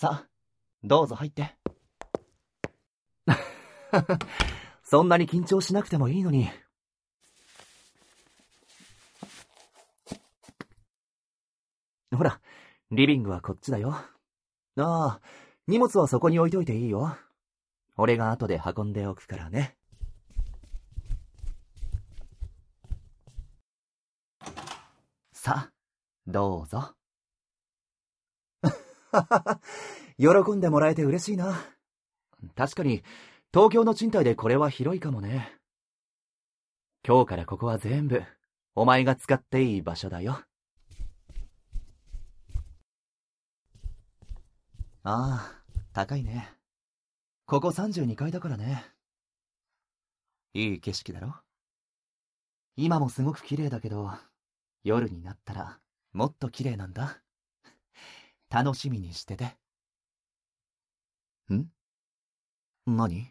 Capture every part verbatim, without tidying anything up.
さあ、どうぞ入って。そんなに緊張しなくてもいいのに。ほら、リビングはこっちだよ。ああ、荷物はそこに置いといていいよ。俺が後で運んでおくからね。さあ、どうぞ。喜んでもらえて嬉しいな。確かに、東京の賃貸でこれは広いかもね。今日からここは全部、お前が使っていい場所だよ。ああ、高いね。ここさんじゅうにかいだからね。いい景色だろ？今もすごく綺麗だけど、夜になったらもっと綺麗なんだ。楽しみにしてて。ん？何？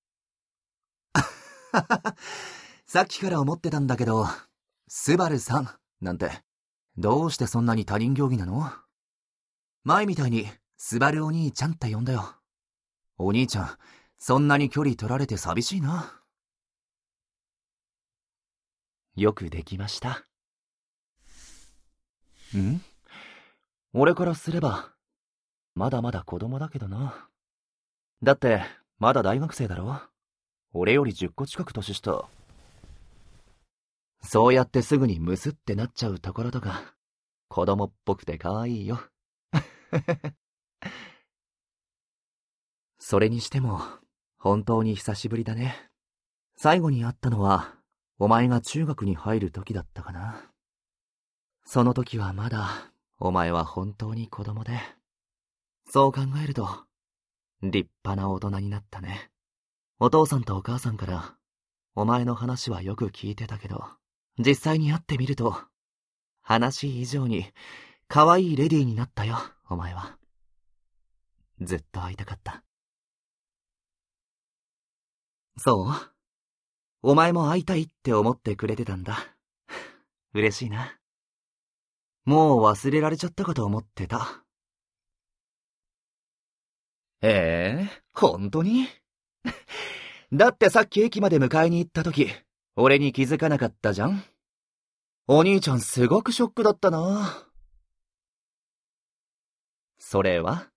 さっきから思ってたんだけど、スバルさんなんて、どうしてそんなに他人行儀なの？前みたいに、スバルお兄ちゃんって呼んだよ。お兄ちゃん、そんなに距離取られて寂しいな。よくできました。ん？俺からすれば、まだまだ子供だけどな。だって、まだ大学生だろ？俺よりじゅっこ近く年下。そうやってすぐにムスってなっちゃうところとか、子供っぽくて可愛いよ。それにしても、本当に久しぶりだね。最後に会ったのは、お前が中学に入る時だったかな。その時はまだ、お前は本当に子供で。そう考えると、立派な大人になったね。お父さんとお母さんから、お前の話はよく聞いてたけど、実際に会ってみると、話以上に、可愛いレディーになったよ、お前は。ずっと会いたかった。そう？お前も会いたいって思ってくれてたんだ。嬉しいな。もう忘れられちゃったかと思ってた。ええ、本当に？だってさっき駅まで迎えに行った時、俺に気づかなかったじゃん？お兄ちゃんすごくショックだったな。それは？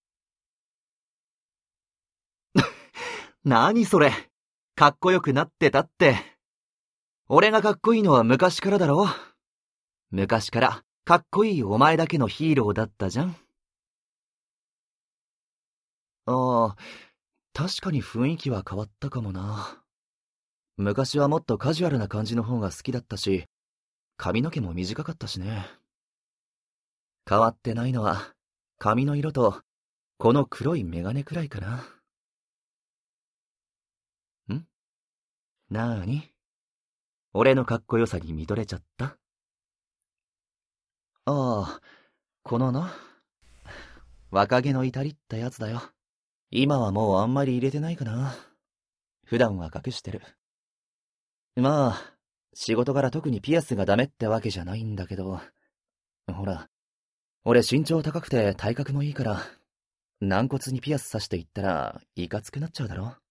何それ？かっこよくなってたって。俺がかっこいいのは昔からだろ？昔からかっこいいお前だけのヒーローだったじゃん？ああ、確かに雰囲気は変わったかもな。昔はもっとカジュアルな感じの方が好きだったし、髪の毛も短かったしね。変わってないのは、髪の色と、この黒いメガネくらいかな。ん？なーに？俺のかっこよさに見とれちゃった？ああ、このな、若気の至りってやつだよ。今はもうあんまり入れてないかな。普段は隠してる。まあ、仕事柄特にピアスがダメってわけじゃないんだけど、ほら、俺身長高くて体格もいいから、軟骨にピアス刺していったらいかつくなっちゃうだろ。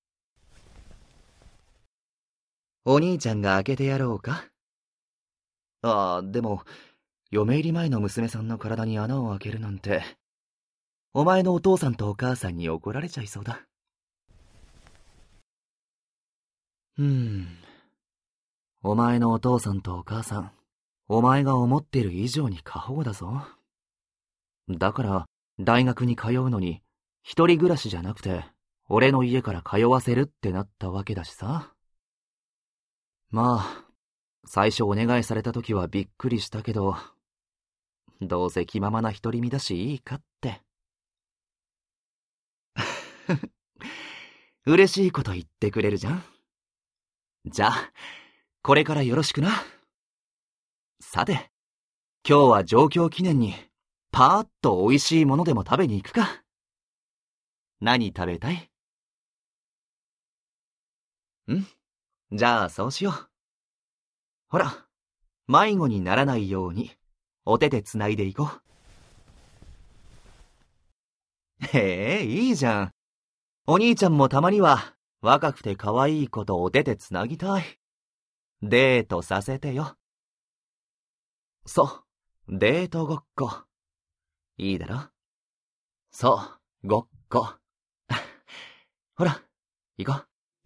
お兄ちゃんが開けてやろうか？ああ、でも、嫁入り前の娘さんの体に穴を開けるなんて、お前のお父さんとお母さんに怒られちゃいそうだ。うーん。お前のお父さんとお母さん、お前が思ってる以上に過保護だぞ。だから、大学に通うのに、一人暮らしじゃなくて、俺の家から通わせるってなったわけだしさ。まあ、最初お願いされた時はびっくりしたけど、どうせ気ままな独り身だしいいかって。嬉しいこと言ってくれるじゃん。じゃあ、これからよろしくな。さて、今日は上京記念に、パーッと美味しいものでも食べに行くか。何食べたい？ん？じゃあそうしよう。ほら、迷子にならないように、お手でつないでいこう。 へえ、いいじゃん。お兄ちゃんもたまには若くて可愛い子とお手でつなぎたい。デートさせてよ。そう、デートごっこ。いいだろ？そう、ごっこ。ほら、行こう。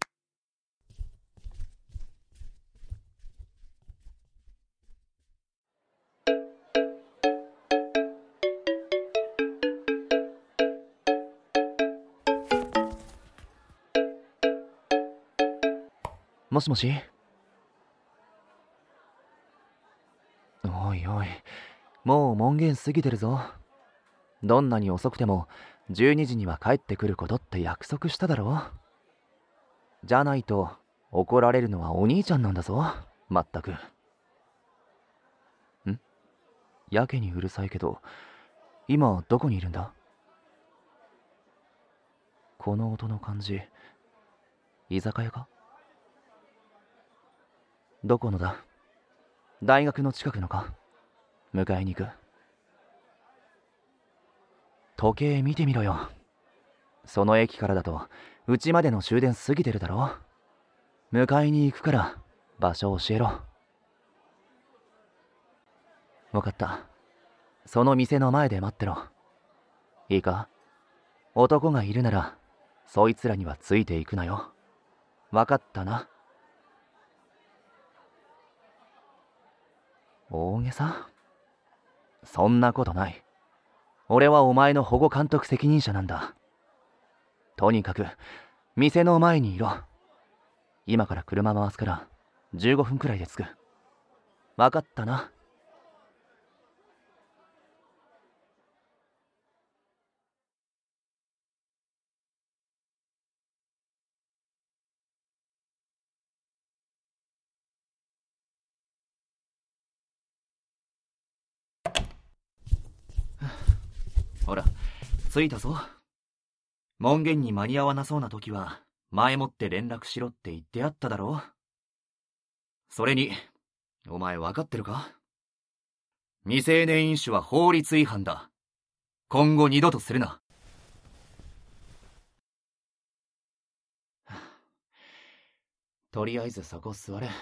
もしもし？おいおい、もう門限過ぎてるぞ。どんなに遅くてもじゅうにじには帰ってくることって約束しただろ。じゃないと怒られるのはお兄ちゃんなんだぞ、まったく。ん？やけにうるさいけど、今どこにいるんだ？この音の感じ、居酒屋か？どこのだ？大学の近くのか？迎えに行く。時計見てみろよ。その駅からだとうちまでの終電過ぎてるだろ。迎えに行くから場所教えろ。わかった。その店の前で待ってろ。いいか？男がいるならそいつらにはついていくなよ。わかったな。大げさ？そんなことない。俺はお前の保護監督責任者なんだ。とにかく店の前にいろ。今から車回すからじゅうごふんくらいで着く。わかったな。ほら、着いたぞ。門限に間に合わなそうな時は前もって連絡しろって言ってあっただろ。それに、お前分かってるか？未成年飲酒は法律違反だ。今後二度とするな。とりあえずそこ座れ。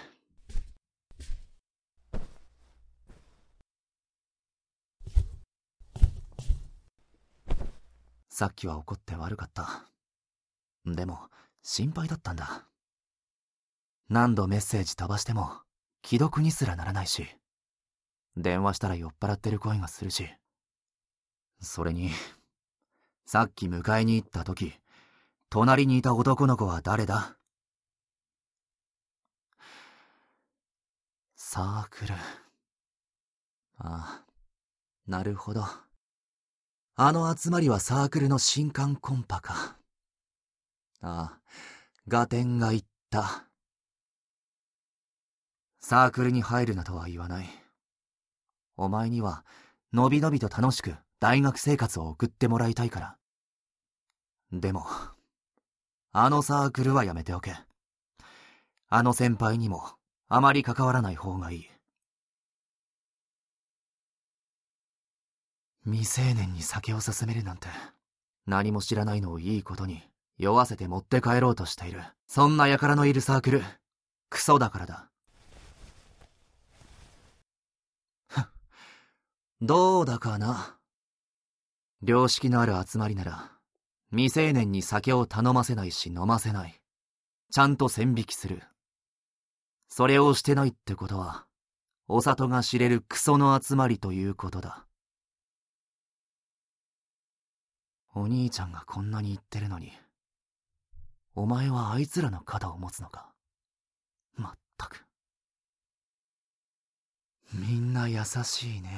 さっきは怒って悪かった。でも心配だったんだ。何度メッセージ飛ばしても既読にすらならないし、電話したら酔っ払ってる声がするし。それに、さっき迎えに行った時、隣にいた男の子は誰だ？サークル。ああ、なるほど。あの集まりはサークルの新刊コンパか。ああ、合点がいった。サークルに入るなとは言わない。お前には、のびのびと楽しく大学生活を送ってもらいたいから。でも、あのサークルはやめておけ。あの先輩にも、あまり関わらない方がいい。未成年に酒を勧めるなんて、何も知らないのをいいことに、酔わせて持って帰ろうとしている。そんな輩のいるサークル、クソだからだ。どうだかな。良識のある集まりなら、未成年に酒を頼ませないし飲ませない。ちゃんと線引きする。それをしてないってことは、お里が知れるクソの集まりということだ。お兄ちゃんがこんなに言ってるのに、お前はあいつらの肩を持つのか。まったく。みんな優しいね。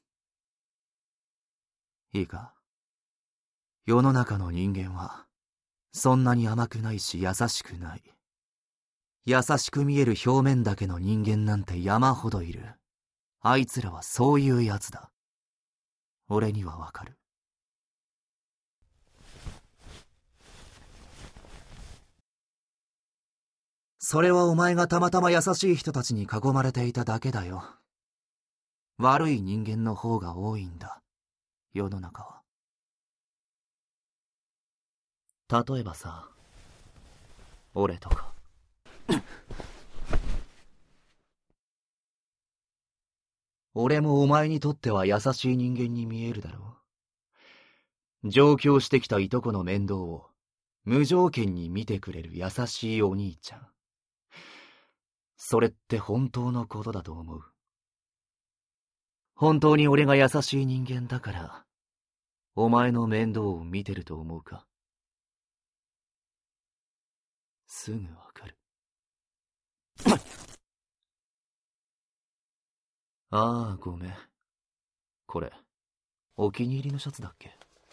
いいか？世の中の人間は、そんなに甘くないし優しくない。優しく見える表面だけの人間なんて山ほどいる。あいつらはそういうやつだ。俺にはわかる。それはお前がたまたま優しい人たちに囲まれていただけだよ。悪い人間の方が多いんだ、世の中は。 例えばさ、俺とか。俺もお前にとっては優しい人間に見えるだろう。上京してきたいとこの面倒を無条件に見てくれる優しいお兄ちゃん。それって本当のことだと思う。本当に俺が優しい人間だから、お前の面倒を見てると思うか？すぐわかる。ああ、ごめん。これ、お気に入りのシャツだっけ？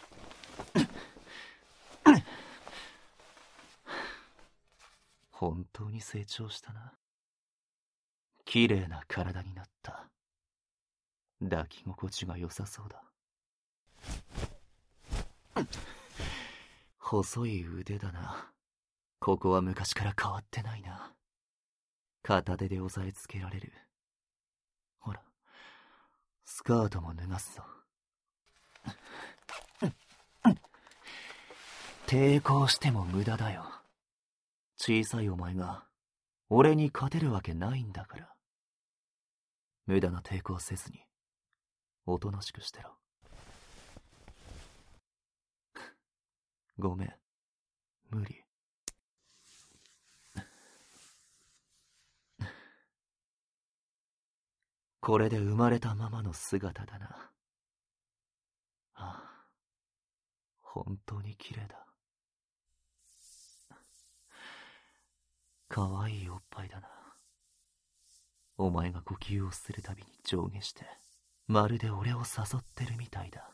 本当に成長したな。綺麗な体になった。抱き心地が良さそうだ。細い腕だな。ここは昔から変わってないな。片手で押さえつけられる。ほら、スカートも脱がすぞ。抵抗しても無駄だよ。小さいお前が俺に勝てるわけないんだから。無駄な抵抗せずにおとなしくしてろ。ごめん、無理。これで生まれたままの姿だな。ああ、本当に綺麗だ。かわいいおっぱいだな。お前が呼吸をするたびに上下して、まるで俺を誘ってるみたいだ。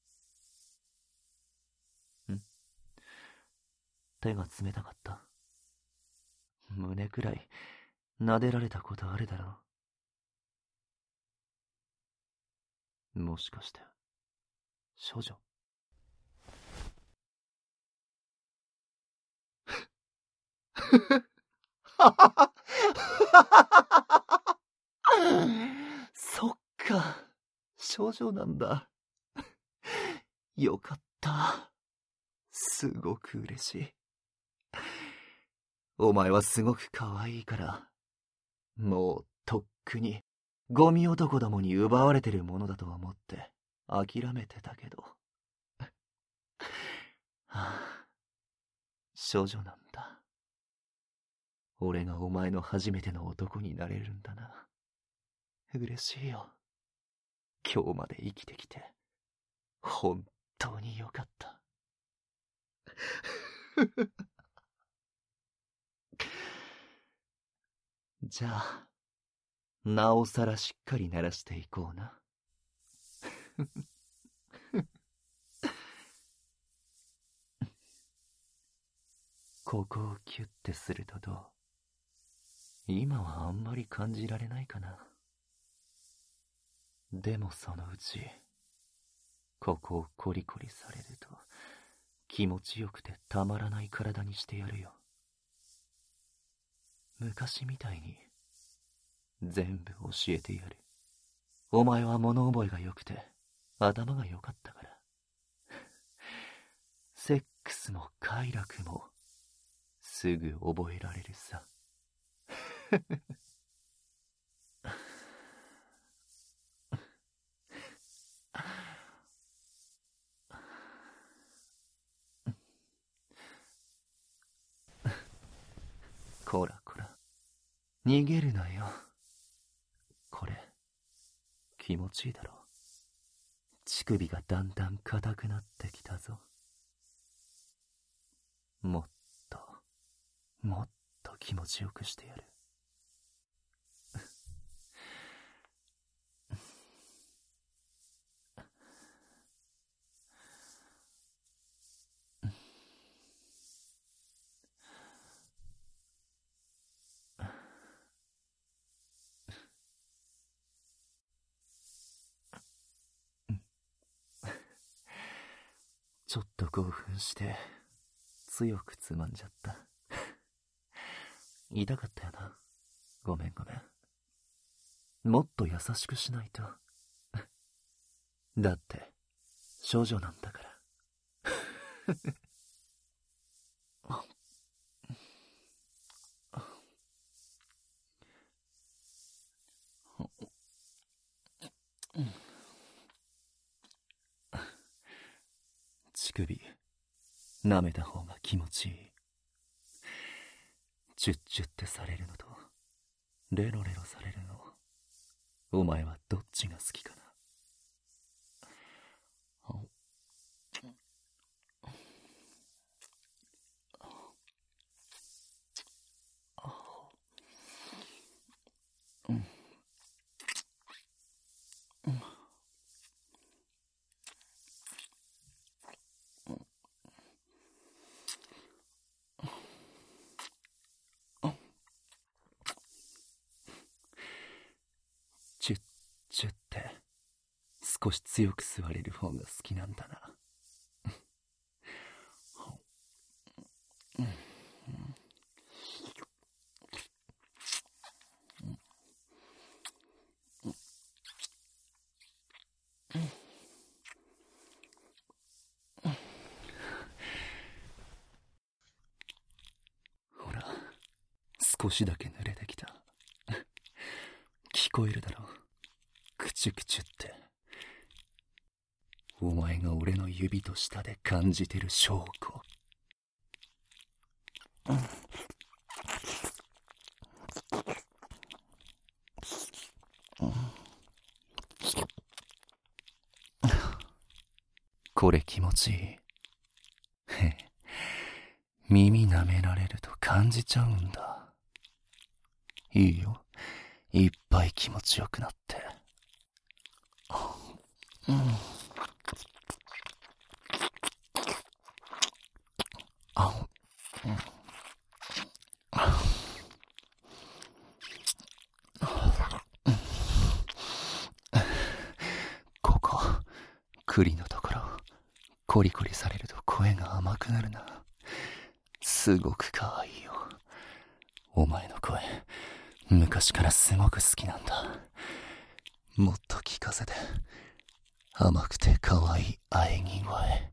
ん？手が冷たかった？胸くらい撫でられたことあるだろう。もしかして処女？そっか、処女なんだ。よかった。すごく嬉しい。お前はすごく可愛いから、もうとっくにゴミ男どもに奪われてるものだと思って諦めてたけど。はあ、処女なんだ。俺がお前の初めての男になれるんだな。嬉しいよ。今日まで生きてきて本当によかった。じゃあ、なおさらしっかり鳴らしていこうな。ここをキュッてするとどう？今はあんまり感じられないかな。でもそのうち、ここをコリコリされると気持ちよくてたまらない体にしてやるよ。昔みたいに全部教えてやる。お前は物覚えが良くて頭が良かったから。セックスも快楽もすぐ覚えられるさ。こらこら、逃げるなよ。これ気持ちいいだろ。乳首がだんだん硬くなってきたぞ。もっともっと気持ちよくしてやる。ちょっと興奮して強くつまんじゃった。痛かったよな。ごめんごめん。もっと優しくしないと。だって少女なんだから。 首舐めた方が気持ちいい。チュッチュってされるのとレロレロされるの、お前はどっちが好きかな。チュッチュって少し強く吸われる方が好きなんだな。ほら、少しだけ濡れてきた。聞こえるだろう、クチュクチュって。お前が俺の指と舌で感じてる証拠。これ気持ちいい。へへ、耳舐められると感じちゃうんだ。いいよ、いっぱい気持ちよくなって。うん、あ、うん、ここ栗のところコリコリされると声が甘くなるな。すごく可愛いよ。お前の声昔からすごく好きなんだ。もっと聞かせて。甘くて可愛い喘ぎ声。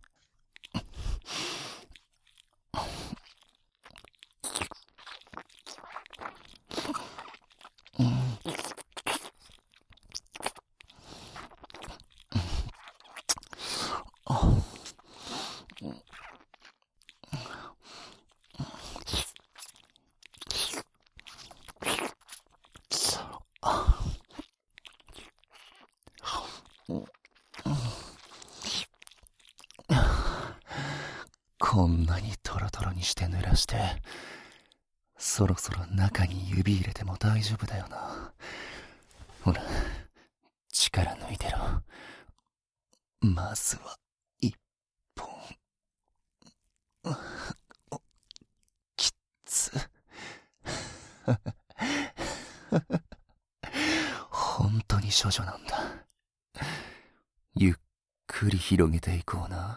うん、こんなにトロトロにして濡らして、そろそろ中に指入れても大丈夫だよな。ほら、力抜いてろ。まずは一本。きっつ。本当に処女なんだ。ゆっくり広げていこうな。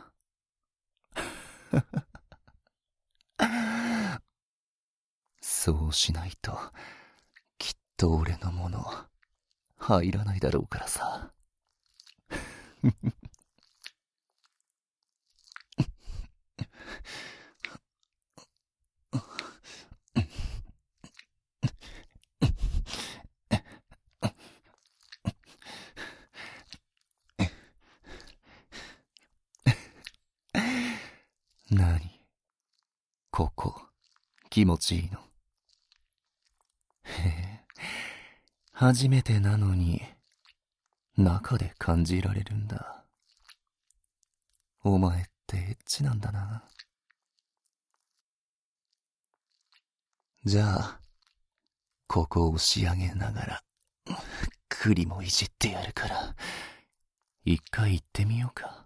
そうしないときっと俺のもの入らないだろうからさ。なに、ここ気持ちいいの？へえ、初めてなのに中で感じられるんだ。お前ってエッチなんだな。じゃあここを押し上げながら栗もいじってやるから、一回行ってみようか。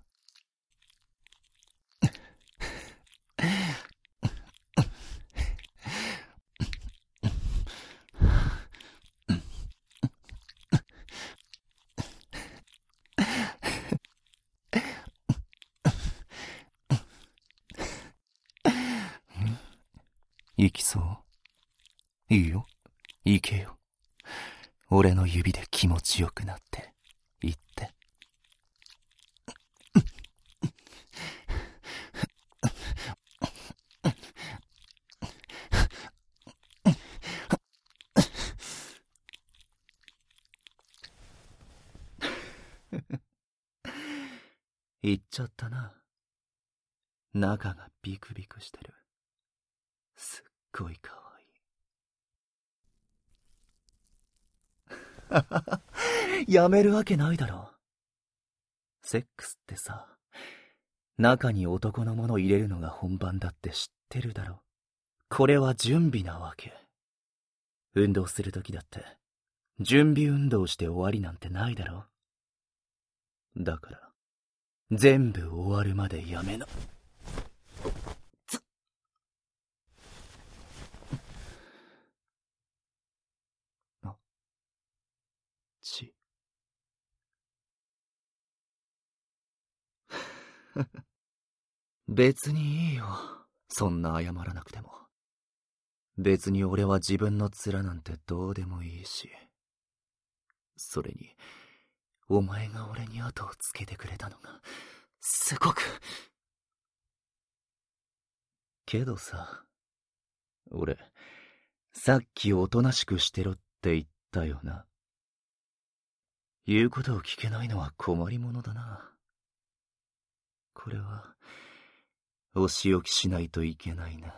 行きそう？いいよ、行けよ。俺の指で気持ちよくなって言って。言っちゃったな。 中がビクビクしてる。すっごいかわいい。やめるわけないだろ。セックスってさ、中に男のもの入れるのが本番だって知ってるだろ。これは準備なわけ。運動するときだって、準備運動して終わりなんてないだろ。だから、全部終わるまでやめな。つあ、ち。別にいいよ。そんな謝らなくても。別に俺は自分の面なんてどうでもいいし。それに、お前が俺に後をつけてくれたのが、すごく。けどさ、俺、さっきおとなしくしてろって言ったよな。言うことを聞けないのは困りものだな。これは、お仕置きしないといけないな。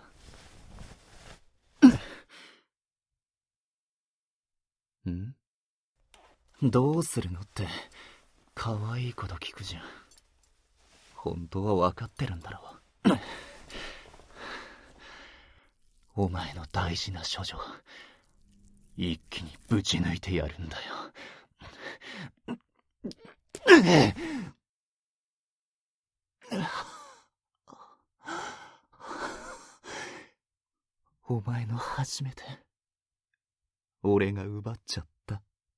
ん？どうするのって、可愛いこと聞くじゃん。本当は分かってるんだろう。お前の大事な処女、一気にぶち抜いてやるんだよ。お前の初めて、俺が奪っちゃった。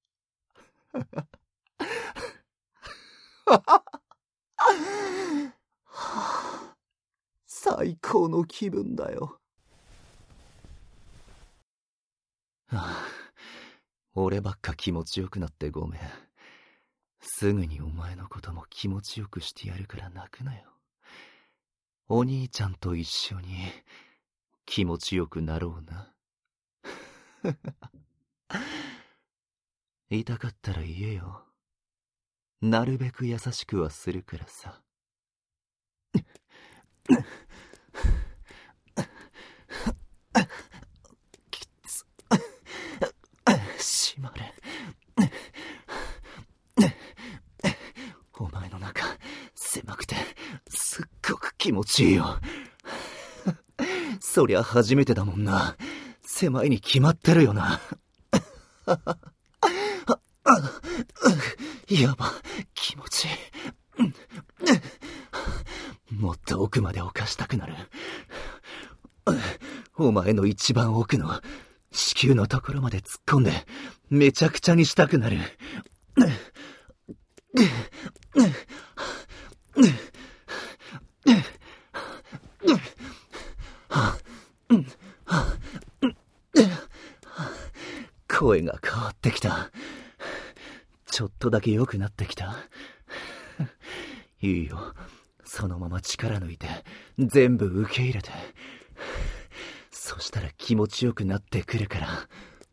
最高の気分だよ。はあ、俺ばっか気持ちよくなってごめん。すぐにお前のことも気持ちよくしてやるから泣くなよ。お兄ちゃんと一緒に気持ちよくなろうな。痛かったら言えよ。なるべく優しくはするからさ。きつ。閉まれ。お前の中、狭くて、すっごく気持ちいいよ。そりゃ初めてだもんな。狭いに決まってるよな。やば、気持ちいい。もっと奥まで侵したくなる。お前の一番奥の子宮のところまで突っ込んでめちゃくちゃにしたくなる。声が変わってきた。ちょっとだけ良くなってきた。いいよ、そのまま力抜いて全部受け入れて。そしたら気持ちよくなってくるから。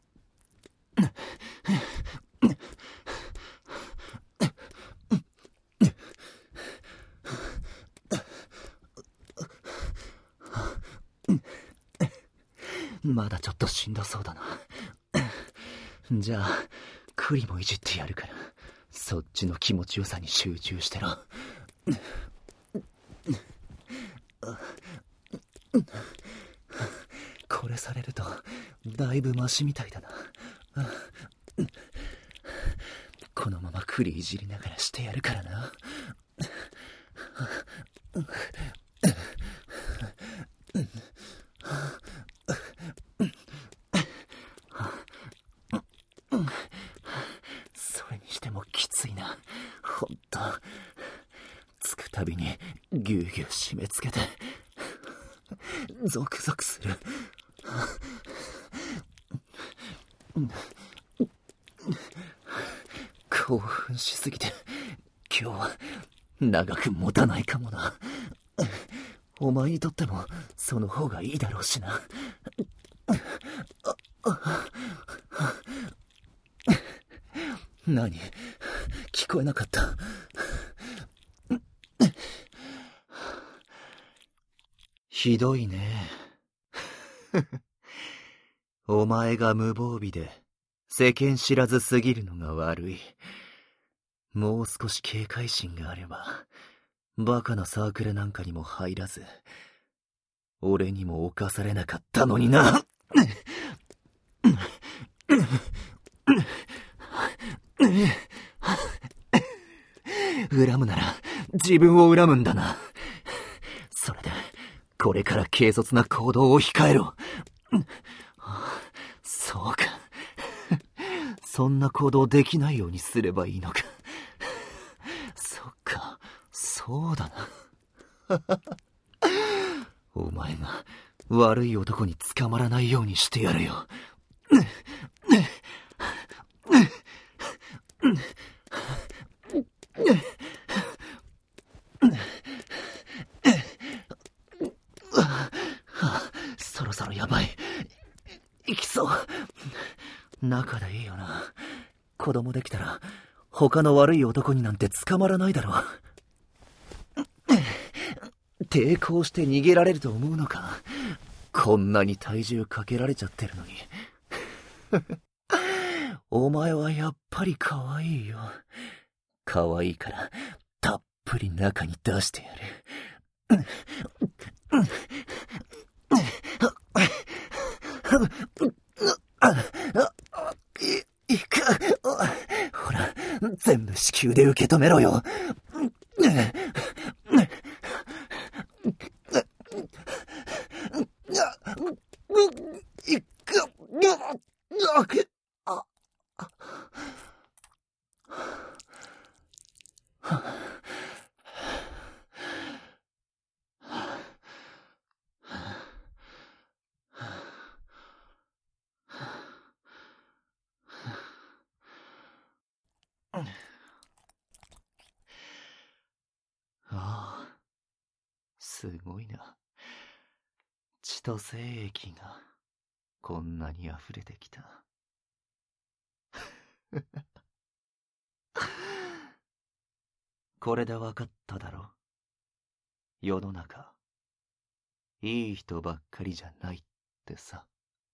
まだちょっとしんどそうだな。じゃあ栗もいじってやるから、そっちの気持ちよさに集中してろ。これされるとだいぶマシみたいだな。このまま栗いじりながらしてやるからな。それにしてもきついな、ほんと。つくたびにぎゅうぎゅう締め付けてゾクゾクする。興奮しすぎて今日は長く持たないかもな。お前にとってもその方がいいだろうしな。何？聞こえなかった？ ひどいね。お前が無防備で世間知らずすぎるのが悪い。もう少し警戒心があれば、バカなサークルなんかにも入らず、俺にも侵されなかったのにな。恨むなら自分を恨むんだな。それでこれから軽率な行動を控えろ。そうか。そんな行動できないようにすればいいのか。そっか、そうだな。お前が悪い男に捕まらないようにしてやるよ。そろそろやばい。いきそう。仲でいいよな。子供できたら他の悪い男になんて捕まらないだろう。抵抗して逃げられると思うのか。こんなに体重かけられちゃってるのに。お前はやっぱり可愛いよ。可愛いからたっぷり中に出してやる。い、いか、ほら、全部子宮で受け止めろよ。いく、あ、ああ、すごいな。血と精液がこんなに溢れてきた。これでわかっただろ。世の中、いい人ばっかりじゃないってさ。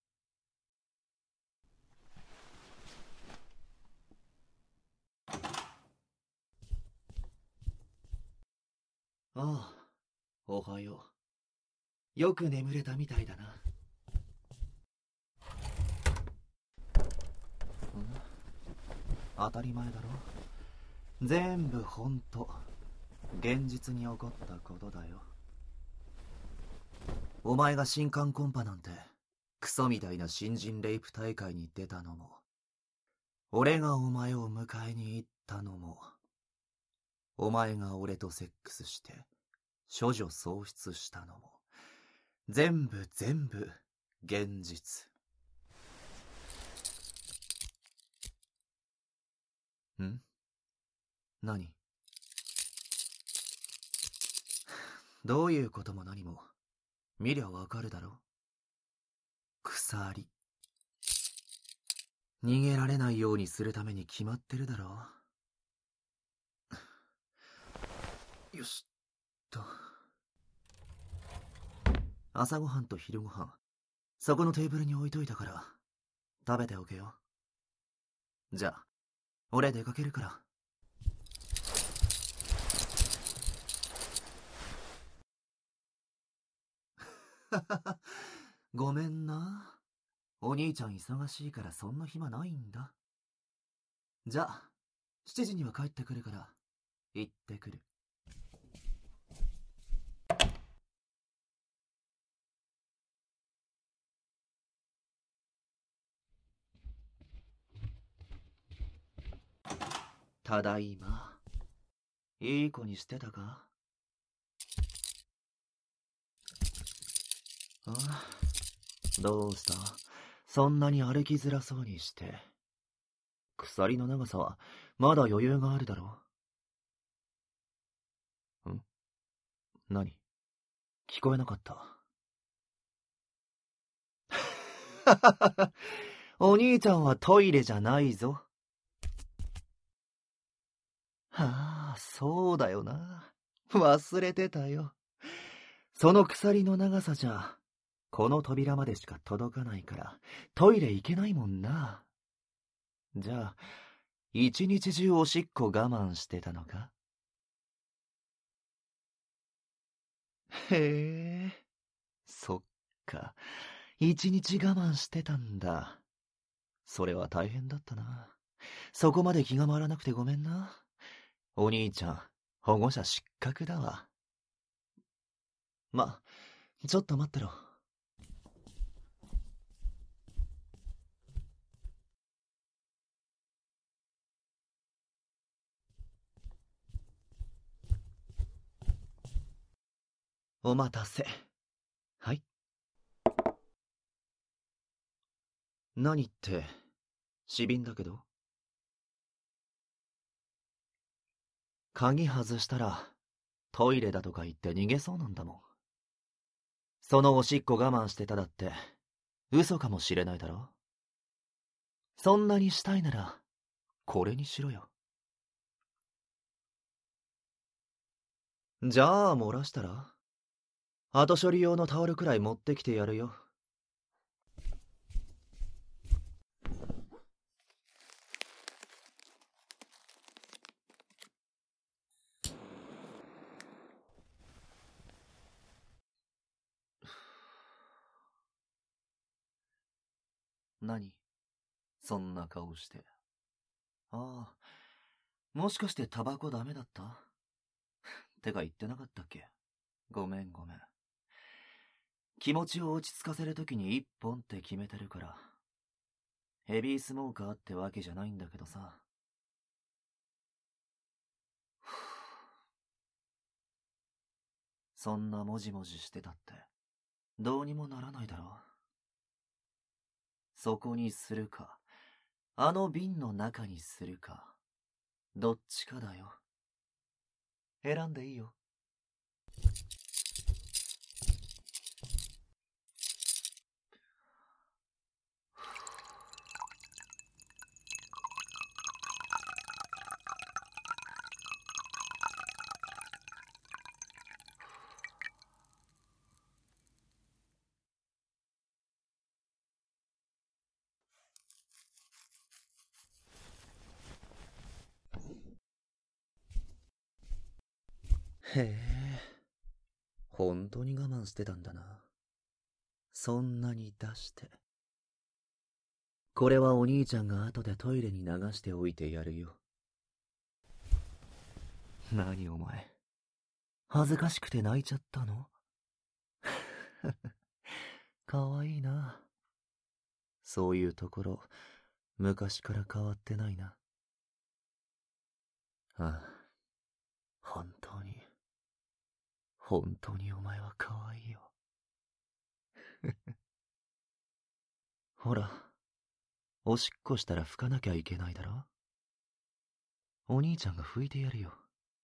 ああ、おはよう。よく眠れたみたいだな。ん？当たり前だろ。全部ほんと、現実に起こったことだよ。お前が新刊コンパなんて、クソみたいな新人レイプ大会に出たのも、俺がお前を迎えに行ったのも、お前が俺とセックスして、処女喪失したのも、全部全部、現実。ん？何？どういうことも何も、見りゃわかるだろ。鎖。逃げられないようにするために決まってるだろ。よしと。朝ごはんと昼ごはん、そこのテーブルに置いといたから、食べておけよ。じゃあ、俺出かけるから。ごめんな。お兄ちゃん忙しいからそんな暇ないんだ。じゃあ、しちじには帰ってくるから、行ってくる。ただいま。いい子にしてたか？ああ、どうした？そんなに歩きづらそうにして。鎖の長さはまだ余裕があるだろう。ん？何？聞こえなかった。お兄ちゃんはトイレじゃないぞ。はあ、そうだよな。忘れてたよ。 その鎖の長さじゃ、この扉までしか届かないから、トイレ行けないもんな。じゃあ、一日中おしっこ我慢してたのか？へえ、そっか。一日我慢してたんだ。それは大変だったな。そこまで気が回らなくてごめんな。お兄ちゃん、保護者失格だわ。ま、ちょっと待ってろ。お待たせ。はい。何って、死瓶だけど。鍵外したら、トイレだとか言って逃げそうなんだもん。そのおしっこ我慢してただって、嘘かもしれないだろ。そんなにしたいなら、これにしろよ。じゃあ漏らしたら？後処理用のタオルくらい持ってきてやるよ。何？そんな顔して。ああ、もしかしてタバコダメだった？てか言ってなかったっけ？ごめんごめん。気持ちを落ち着かせるときに一本って決めてるから。ヘビースモーカーってわけじゃないんだけどさ。そんなもじもじしてたって、どうにもならないだろう。そこにするか、あの瓶の中にするか、どっちかだよ。選んでいいよ。へえ、本当に我慢してたんだな。そんなに出して。これはお兄ちゃんが後でトイレに流しておいてやるよ。何お前、恥ずかしくて泣いちゃったの？かわいいな。そういうところ、昔から変わってないな。ああ、本当に、本当にお前はかわいいよ。ほら、おしっこしたら拭かなきゃいけないだろ？お兄ちゃんが拭いてやるよ。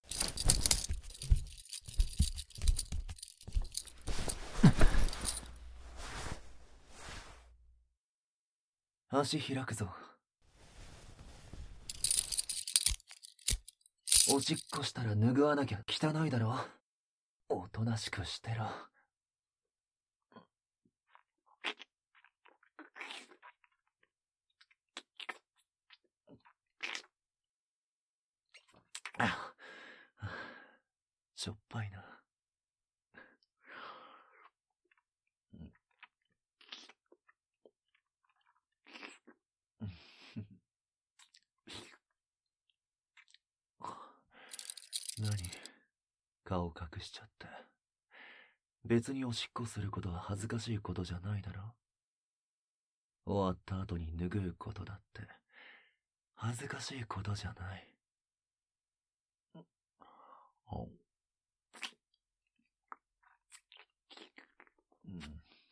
足開くぞ。おしっこしたら拭わなきゃ汚いだろ。おとなしくしてろ。あ、しょっぱいな。何？顔隠しちゃって。別におしっこすることは恥ずかしいことじゃないだろ。終わった後に拭うことだって恥ずかしいことじゃない。おうん、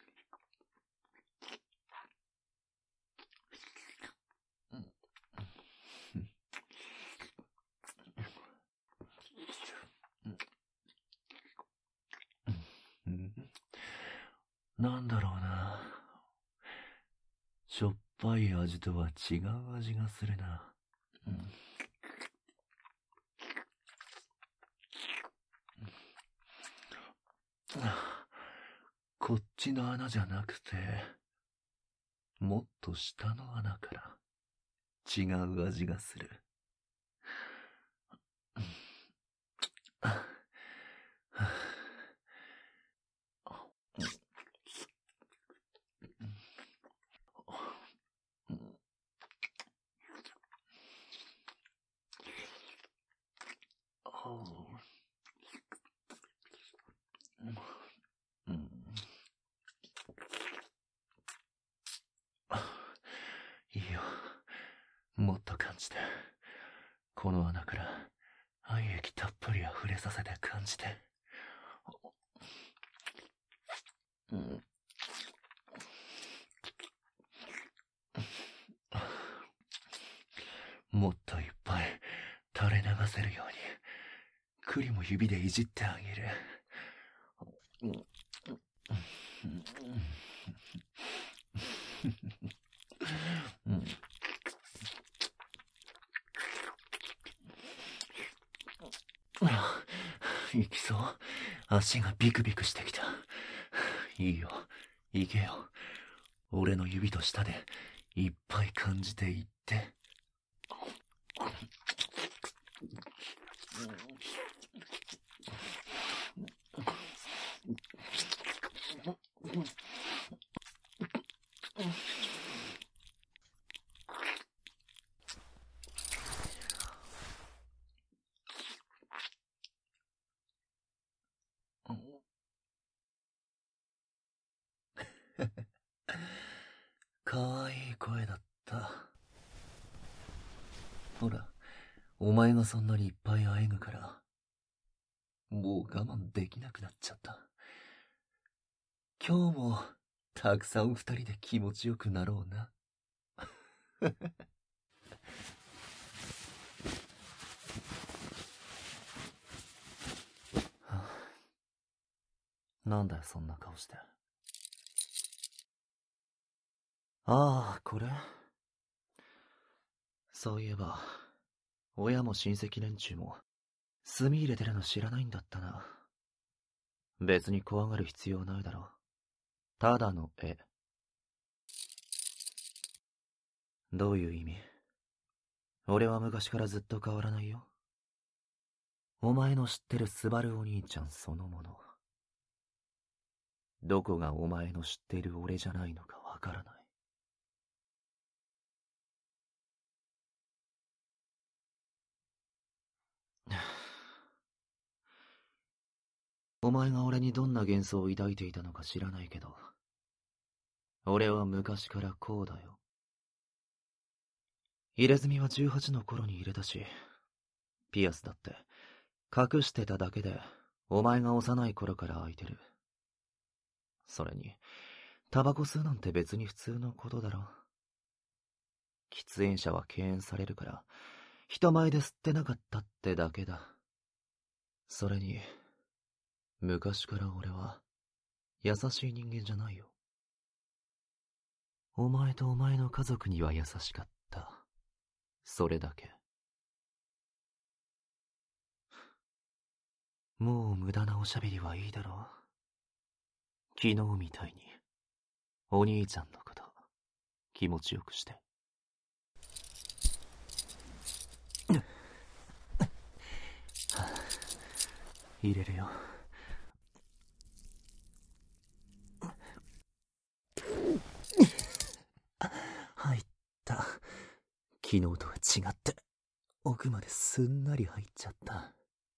なんだろうな。しょっぱい味とは違う味がするな。うんこっちの穴じゃなくて、もっと下の穴から違う味がする。いいよ。もっと感じて。この穴から愛液たっぷり溢れさせて感じて。もっといっぱい垂れ流せるように栗も指でいじってあげる。行きそう。足がビクビクしてきた。いいよ、行けよ。俺の指と舌でいっぱい感じていって。かわいい声だった。ほら、お前がそんなにいっぱいあえぐから、もう我慢できなくなっちゃった。今日もたくさん二人で気持ちよくなろうな。なんだよ、そんな顔して。ああ、これ。そういえば、親も親戚連中も、墨入れてるの知らないんだったな。別に怖がる必要ないだろ。ただの絵。どういう意味？俺は昔からずっと変わらないよ。お前の知ってるスバルお兄ちゃんそのもの。どこがお前の知っている俺じゃないのかわからない。お前が俺にどんな幻想を抱いていたのか知らないけど、俺は昔からこうだよ。入れ墨はじゅうはちの頃に入れたし、ピアスだって隠してただけでお前が幼い頃から開いてる。それにタバコ吸うなんて別に普通のことだろ。喫煙者は敬遠されるから人前で吸ってなかったってだけだ。それに昔から俺は優しい人間じゃないよ。お前とお前の家族には優しかった。それだけ。もう無駄なおしゃべりはいいだろう。昨日みたいにお兄ちゃんのこと気持ちよくして。入れるよ。入った。昨日とは違って奥まですんなり入っちゃった。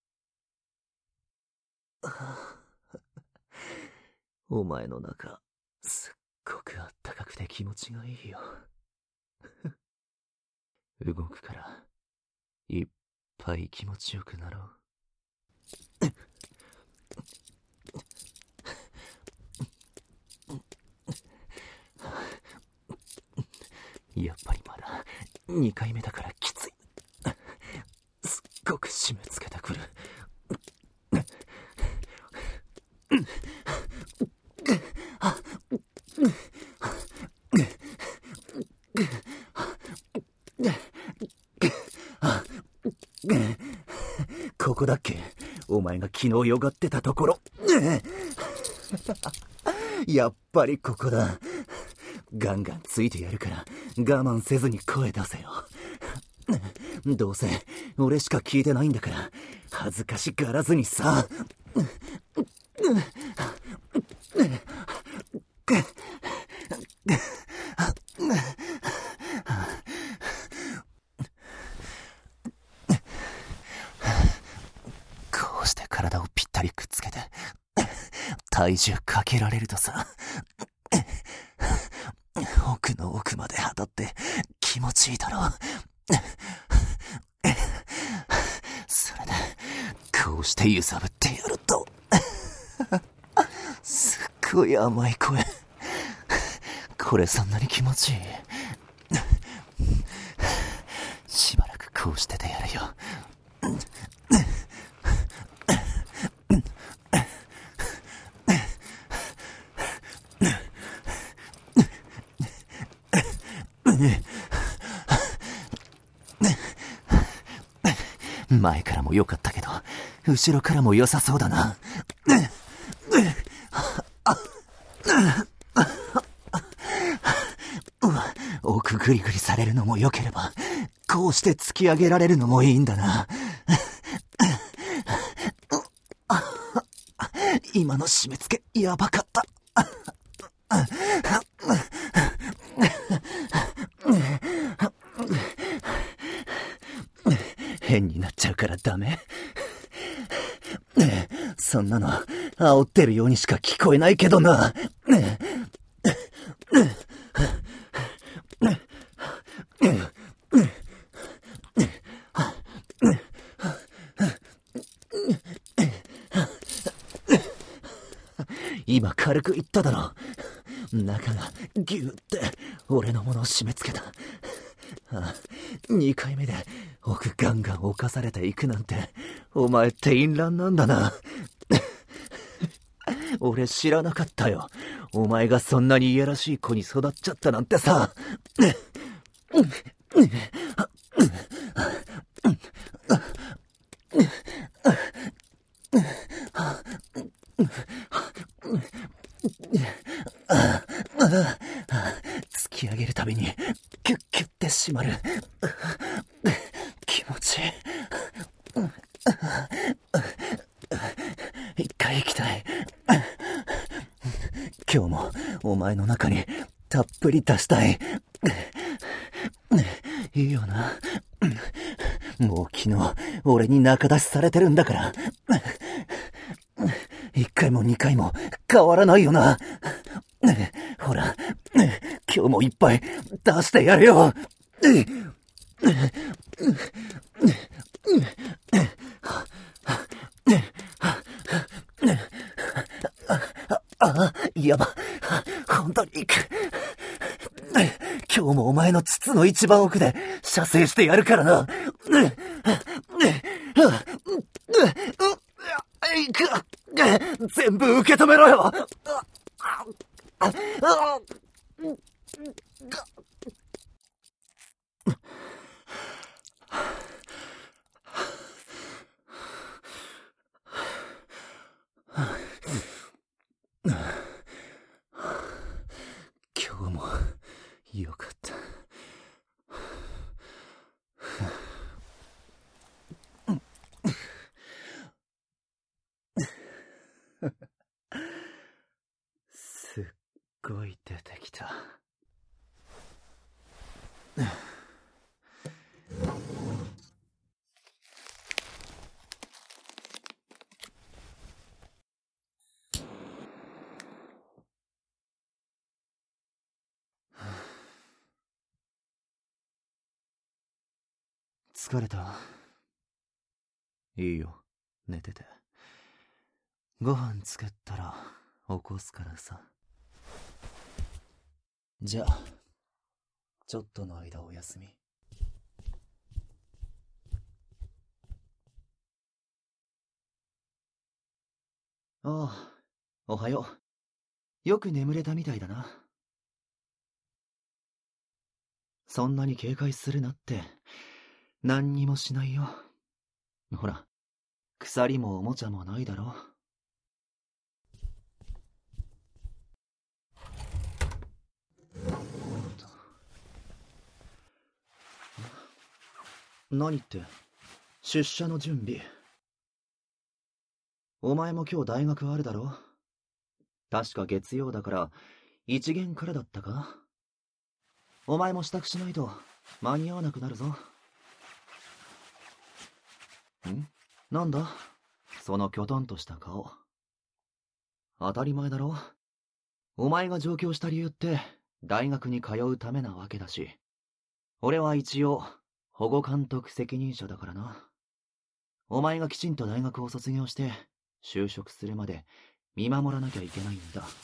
お前の中すっごくあったかくて気持ちがいいよ。動くからいっぱい気持ちよくなろう。やっぱりまだにかいめだからきつい。すっごく締め付けてくる。ここだっけ？お前が昨日よがってたところ。 やっぱりここだ。ガンガンついてやるから我慢せずに声出せよ。どうせ俺しか聞いてないんだから恥ずかしがらずにさ。こうして体をぴったりくっつけて体重かけられるとさ、奥の奥まで当たって気持ちいいだろう。それでこうして揺さぶってやるとすっごい甘い声。これそんなに気持ちいい？しばらくこうしててやるよ。前からも良かったけど後ろからも良さそうだな。奥グリグリされるのも良ければこうして突き上げられるのもいいんだな。今の締め付けやばかった。変になっちゃうからダメ？そんなの煽ってるようにしか聞こえないけどな。今軽く言っただろ。中がギューって俺のものを締め付けた。にかいめで奥ガンガン侵されていくなんてお前淫乱なんだな。俺知らなかったよ。お前がそんなにいやらしい子に育っちゃったなんてさ。突き上げるたびにキュッキュッて締まる。気持ちいい。一回行きたい。今日もお前の中にたっぷり出したい。いいよな。もう昨日俺に仲出しされてるんだから一回も二回も変わらないよな。ほら今日もいっぱい出してやるよ。あ、やば。本当に行く。今日もお前の膣の一番奥で射精してやるからな。全部受け止めろよ。今日もよかった。すっごい出てきた。疲れた？いいよ、寝てて。ご飯作ったら起こすからさ。じゃあちょっとの間お休み。ああ、おはよう。よく眠れたみたいだな。そんなに警戒するなって。何にもしないよ。ほら、鎖もおもちゃもないだろ。 何って、出社の準備。お前も今日大学あるだろ？確か月曜だから、一限からだったか？お前も支度しないと間に合わなくなるぞ。ん？なんだそのきょとんとした顔。当たり前だろ。お前が上京した理由って大学に通うためなわけだし、俺は一応保護監督責任者だからな。お前がきちんと大学を卒業して就職するまで見守らなきゃいけないんだ。あ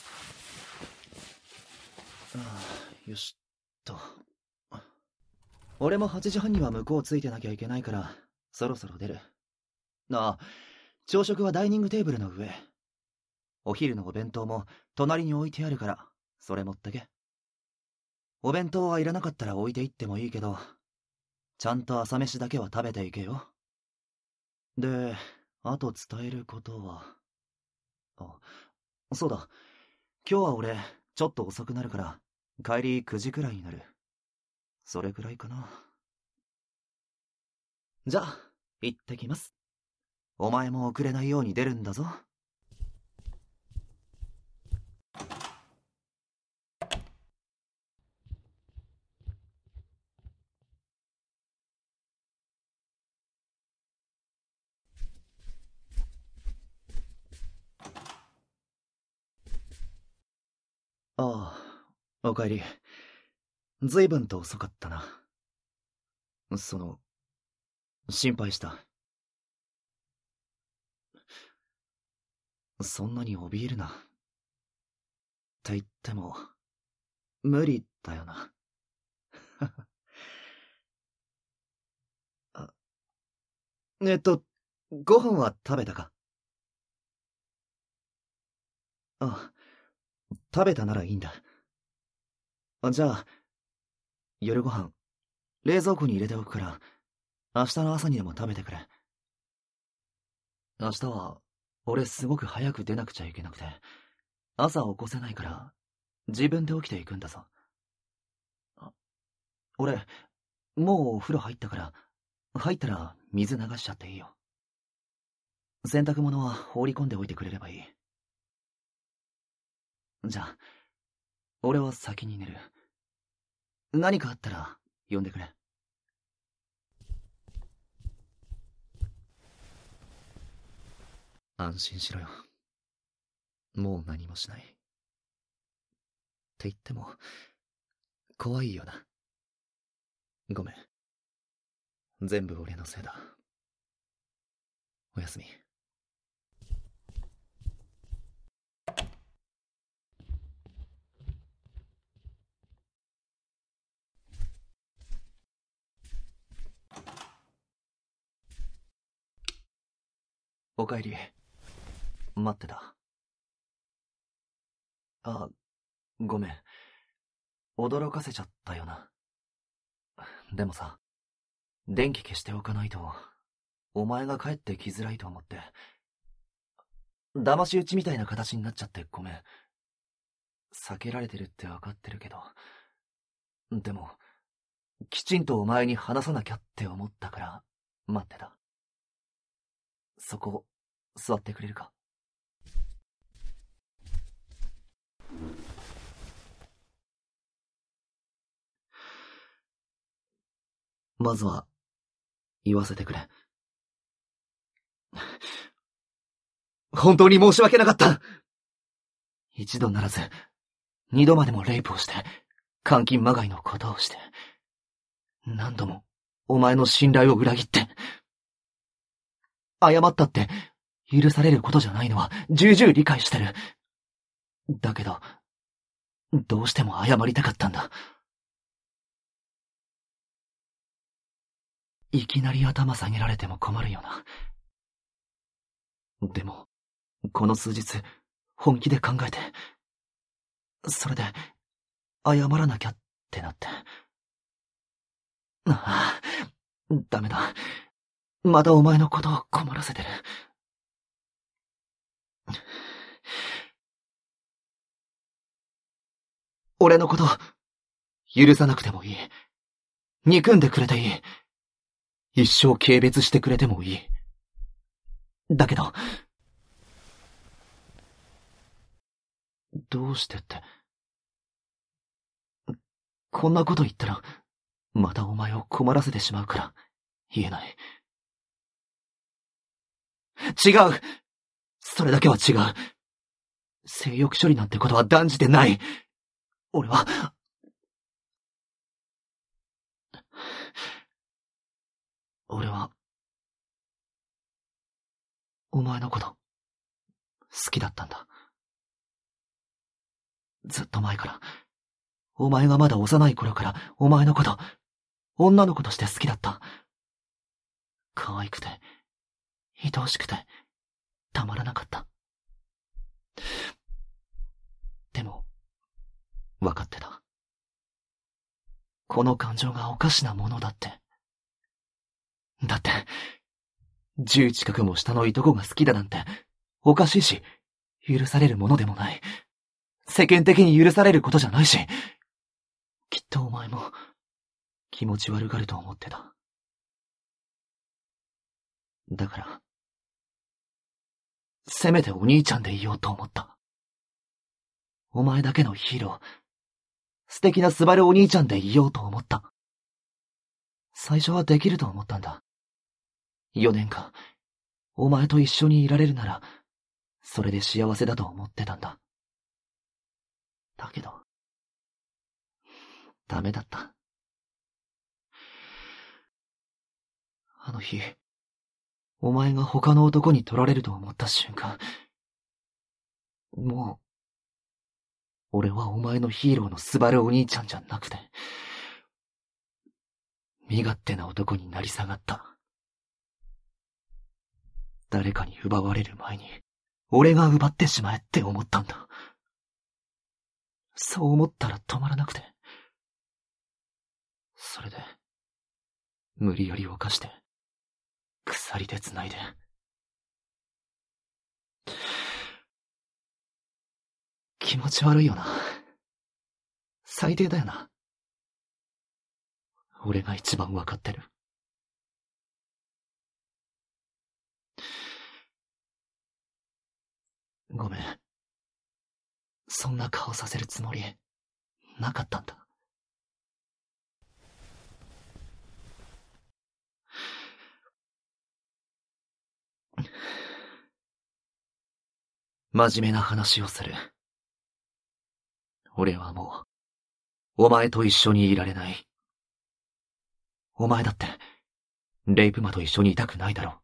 あ、よしっと。俺もはちじはんには向こうついてなきゃいけないからそろそろ出る。ああ、朝食はダイニングテーブルの上。お昼のお弁当も隣に置いてあるからそれ持ってけ。お弁当はいらなかったら置いていってもいいけど、ちゃんと朝飯だけは食べていけよ。で、あと伝えることは、あ、そうだ、今日は俺ちょっと遅くなるから帰りくじくらいになる。それくらいかな。じゃあ行ってきます。お前も遅れないように出るんだぞ。ああ、おかえり。ずいぶんと遅かったな。その、心配した。そんなに怯えるな。って言っても、無理だよな。あ、えっと、ご飯は食べたか？あ、食べたならいいんだ。じゃあ、夜ご飯、冷蔵庫に入れておくから、明日の朝にでも食べてくれ。明日は、俺すごく早く出なくちゃいけなくて、朝起こせないから、自分で起きていくんだぞ。俺、もうお風呂入ったから、入ったら水流しちゃっていいよ。洗濯物は放り込んでおいてくれればいい。じゃあ、俺は先に寝る。何かあったら呼んでくれ。安心しろよ。もう何もしない。って言っても、怖いよな。ごめん。全部俺のせいだ。おやすみ。おかえり。待ってた。あ、ごめん。驚かせちゃったよな。でもさ、電気消しておかないと、お前が帰ってきづらいと思って。騙し討ちみたいな形になっちゃってごめん。避けられてるってわかってるけど。でも、きちんとお前に話さなきゃって思ったから、待ってた。そこ、座ってくれるか？まずは、言わせてくれ。本当に申し訳なかった。一度ならず、二度までもレイプをして、監禁まがいのことをして、何度もお前の信頼を裏切って、謝ったって許されることじゃないのは重々理解してる。だけど、どうしても謝りたかったんだ。いきなり頭下げられても困るよな。でも、この数日、本気で考えて、それで、謝らなきゃってなって。ああ、ダメだ。またお前のことを困らせてる。俺のこと、許さなくてもいい。憎んでくれていい。 一生軽蔑してくれてもいい。だけど、どうしてって。こんなこと言ったら、またお前を困らせてしまうから、言えない。違う！それだけは違う。性欲処理なんてことは断じてない。俺は、俺は、お前のこと、好きだったんだ。ずっと前から、お前がまだ幼い頃から、お前のこと、女の子として好きだった。可愛くて、愛おしくて、たまらなかった。でも、分かってた。この感情がおかしなものだって。だって、十近くも下のいとこが好きだなんて、おかしいし、許されるものでもない。世間的に許されることじゃないし、きっとお前も、気持ち悪がると思ってた。だから、せめてお兄ちゃんでいようと思った。お前だけのヒーロー、素敵なスバルお兄ちゃんでいようと思った。最初はできると思ったんだ。四年間、お前と一緒にいられるなら、それで幸せだと思ってたんだ。だけど、ダメだった。あの日、お前が他の男に取られると思った瞬間、もう、俺はお前のヒーローのスバルお兄ちゃんじゃなくて、身勝手な男になり下がった。誰かに奪われる前に、俺が奪ってしまえって思ったんだ。そう思ったら止まらなくて。それで、無理やり犯して、鎖で繋いで。気持ち悪いよな。最低だよな。俺が一番わかってる。ごめん。そんな顔させるつもり、なかったんだ。真面目な話をする。俺はもう、お前と一緒にいられない。お前だって、レイプ魔と一緒にいたくないだろ。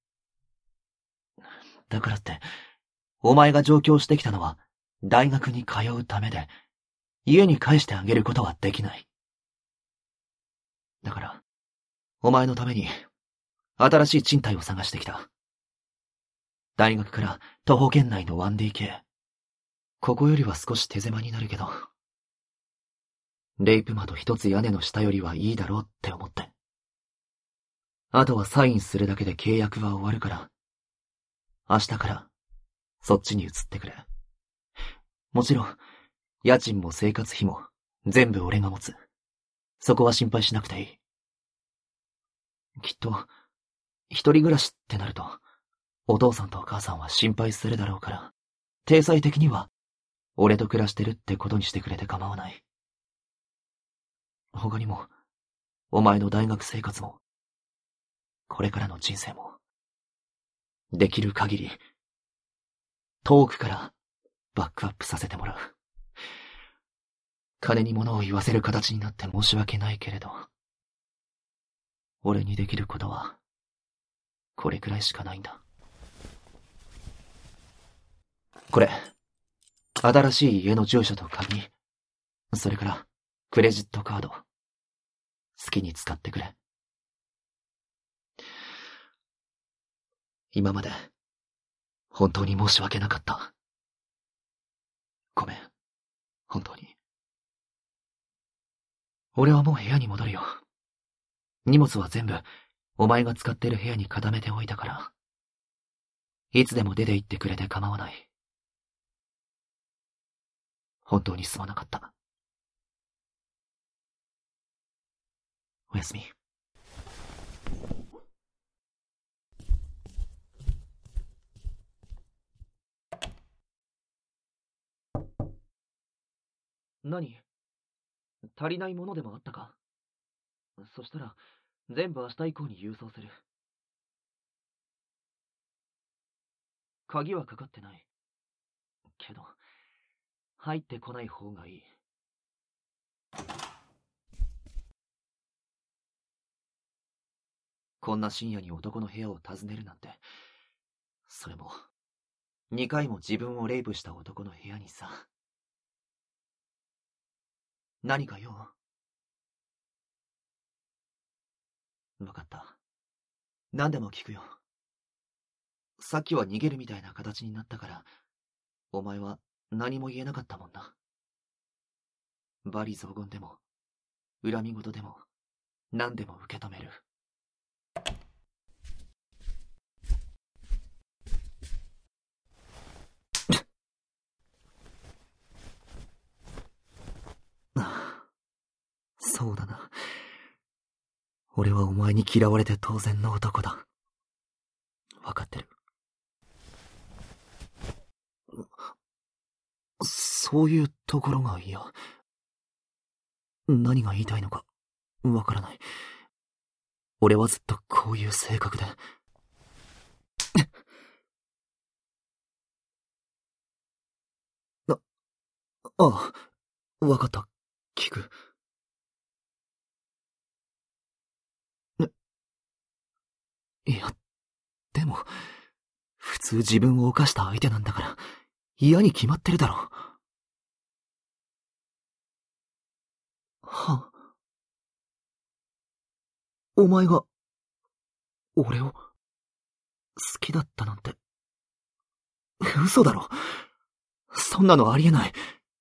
だからって、お前が上京してきたのは、大学に通うためで、家に帰してあげることはできない。だから、お前のために、新しい賃貸を探してきた。大学から徒歩圏内の ワンディーケー。ここよりは少し手狭になるけど、レイプ魔と一つ屋根の下よりはいいだろうって思って。あとはサインするだけで契約は終わるから、明日から、そっちに移ってくれ。もちろん、家賃も生活費も、全部俺が持つ。そこは心配しなくていい。きっと、一人暮らしってなると、お父さんとお母さんは心配するだろうから、体裁的には、俺と暮らしてるってことにしてくれて構わない。他にも、お前の大学生活も、これからの人生も、できる限り、遠くからバックアップさせてもらう。金に物を言わせる形になって申し訳ないけれど、俺にできることは、これくらいしかないんだ。これ、新しい家の住所と鍵、それから、クレジットカード、好きに使ってくれ。今まで、本当に申し訳なかった。ごめん、本当に。俺はもう部屋に戻るよ。荷物は全部、お前が使ってる部屋に固めておいたから、いつでも出て行ってくれて構わない。本当にすまなかった。おやすみ。 何？足りないものでもあったか？そしたら、全部明日以降に郵送する。鍵はかかってない。けど、入ってこない方がいい。こんな深夜に男の部屋を訪ねるなんて、それも、二回も自分をレイプした男の部屋にさ。何か用？わかった。何でも聞くよ。さっきは逃げるみたいな形になったから、お前は何も言えなかったもんな。罵詈雑言でも、恨み事でも、何でも受け止める。そうだな。俺はお前に嫌われて当然の男だ。わかってる。そういうところが嫌。何が言いたいのか、わからない。俺はずっとこういう性格で。あ、ああ、わかった。聞く。いや、でも、普通自分を犯した相手なんだから、嫌に決まってるだろ。は、お前が、俺を、好きだったなんて、嘘だろ。そんなのありえない。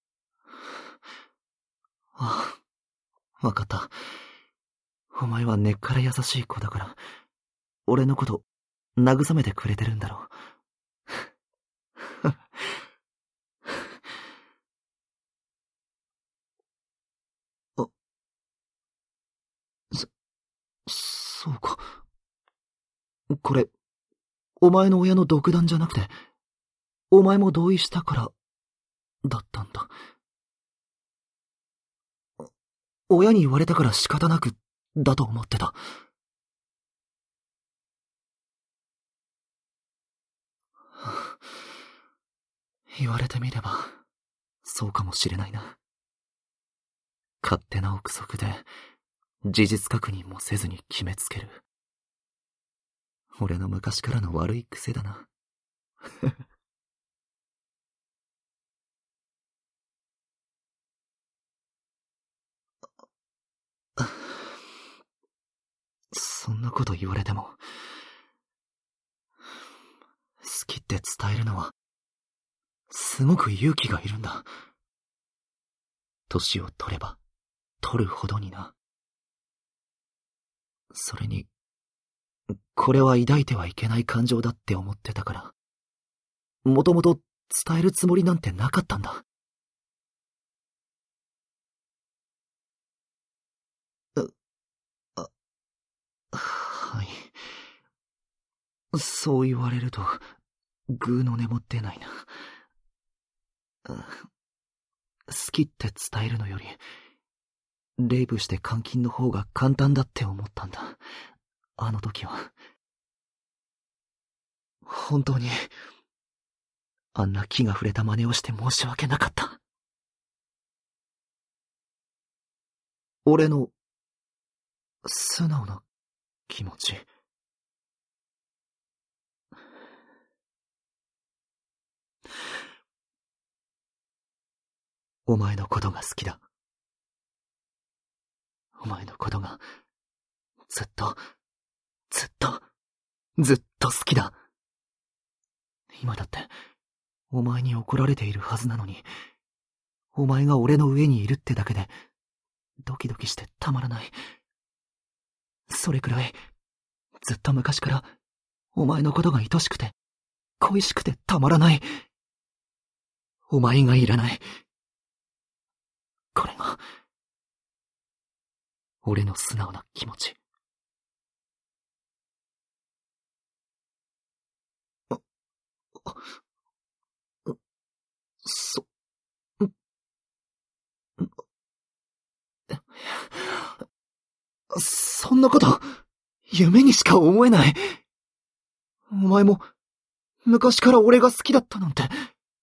ああ、わかった。お前は根っから優しい子だから、俺のこと、慰めてくれてるんだろう。あ、そ、そうか。これ、お前の親の独断じゃなくて、お前も同意したから、だったんだ。親に言われたから仕方なく、だと思ってた。言われてみれば、そうかもしれないな。勝手な憶測で、事実確認もせずに決めつける。俺の昔からの悪い癖だな。そんなこと言われても、好きって伝えるのは、すごく勇気がいるんだ。年を取れば、取るほどにな。それに、これは抱いてはいけない感情だって思ってたから、もともと伝えるつもりなんてなかったんだ。あ、はい。そう言われると、ぐうの音も出ないな。好きって伝えるのより、レイプして監禁の方が簡単だって思ったんだ。あの時は。本当に、あんな気が触れた真似をして申し訳なかった。俺の、素直な気持ち。お前のことが好きだ。お前のことが、ずっと、ずっと、ずっと好きだ。今だって、お前に怒られているはずなのに、お前が俺の上にいるってだけで、ドキドキしてたまらない。それくらい、ずっと昔から、お前のことが愛しくて、恋しくてたまらない。お前がいらない。これが、俺の素直な気持ち。あ、あ、そ、 そんなこと、夢にしか思えない。お前も、昔から俺が好きだったなんて。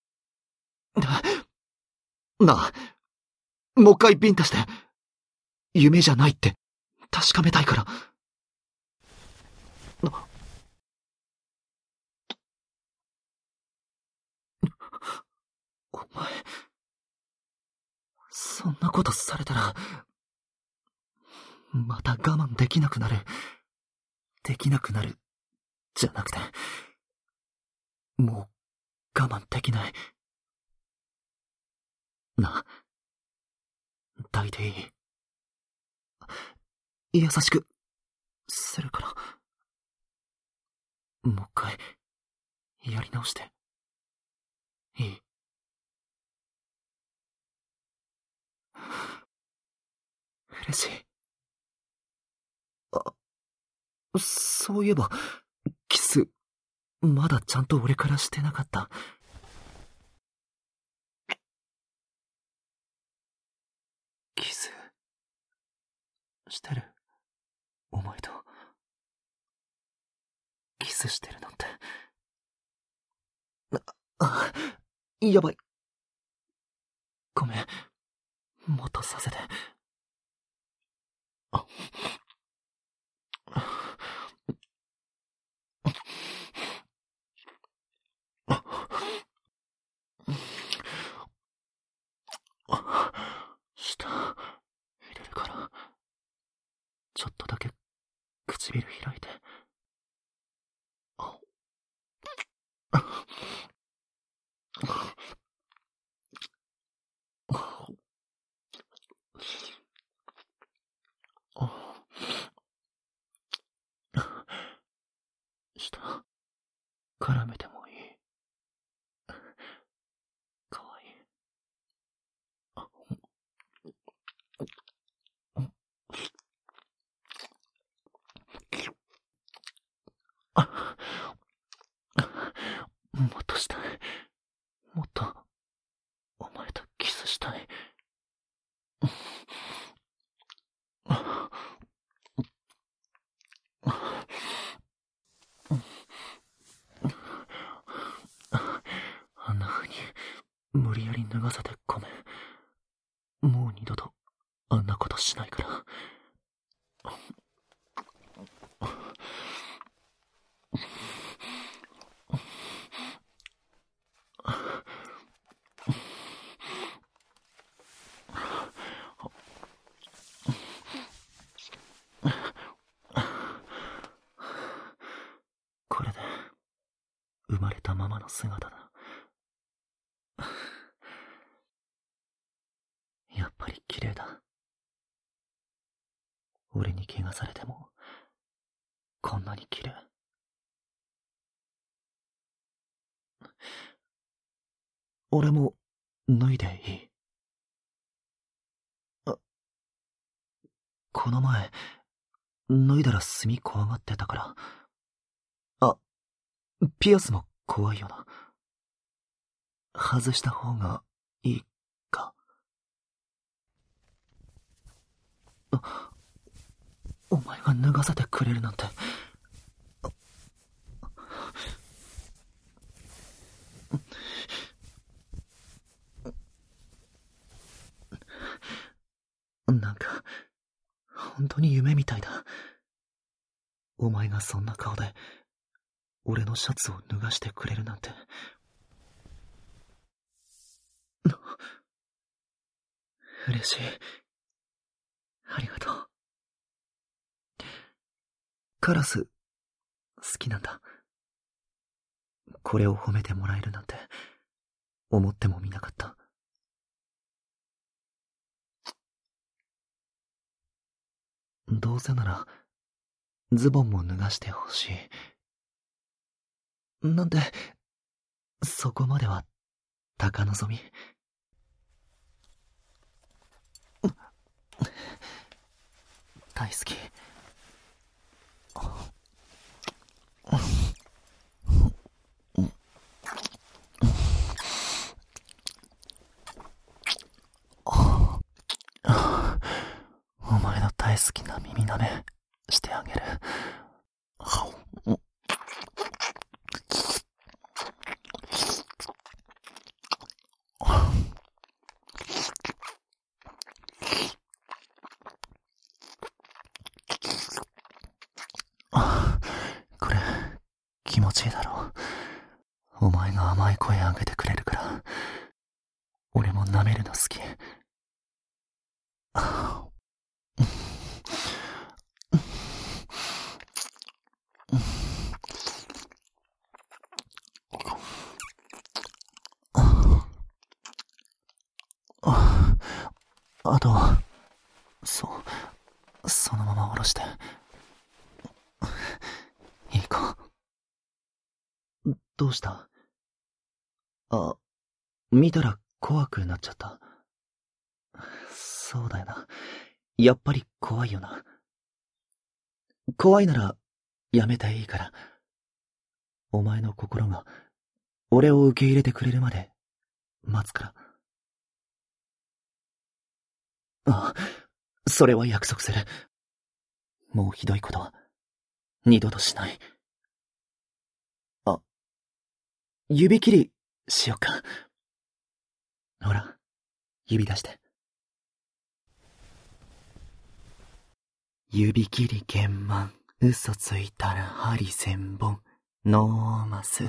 なあ、もう一回ビンタして、夢じゃないって確かめたいから。な、お前、そんなことされたら、また我慢できなくなる。できなくなる、じゃなくて、もう我慢できない。な、抱いていい？優しく、するから。もう一回、やり直して。いい？嬉しい。あ、そういえば、キス、まだちゃんと俺からしてなかった。キス、してる？お前と、キスしてるなんて。あ、やばい。ごめん。もっとさせて。あ、舌入れるから、ちょっとだけ唇開いて。舌絡めてもいい？かわいい。もっとしたい。もっと、お前とキスしたい。あんな風に、無理やり脱がせてごめん。もう二度と、あんなことしないから。これで、生まれたままの姿だ。やっぱり綺麗だ。俺に怪我されても、こんなに綺麗。俺も、脱いでいい？あ、この前、脱いだら炭怖がってたから。あ、ピアスも怖いよな。外した方がいいか？あ、お前が脱がせてくれるなんて。なんか、本当に夢みたいだ。お前がそんな顔で、俺のシャツを脱がしてくれるなんて。嬉しい。ありがとう。カラス、好きなんだ。これを褒めてもらえるなんて、思ってもみなかった。どうせなら、ズボンも脱がしてほしい。なんで、そこまでは、高望み。大好き。お前の大好きな耳なめ、 ちいいだろう。お前が甘い声あげてくれるから、俺も舐めるの好き。あと、そう、そのまま下ろして。いいか。どうした？あ、見たら怖くなっちゃった。そうだよな。やっぱり怖いよな。怖いなら、やめていいから。お前の心が、俺を受け入れてくれるまで、待つから。あ、それは約束する。もうひどいことは、二度としない。あ、指切り、しよっか。ほら、指出して。指切り剣満、嘘ついたら針千本、ノーマス。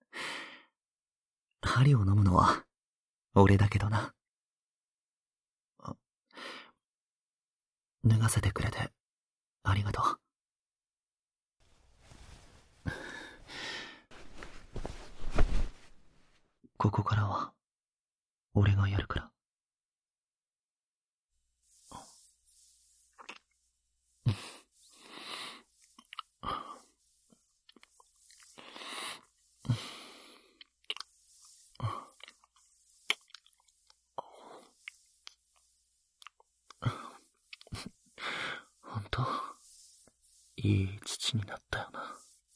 針を飲むのは、俺だけどな。脱がせてくれて、ありがとう。ここからは、俺がやるから。本当、いい父になったよな。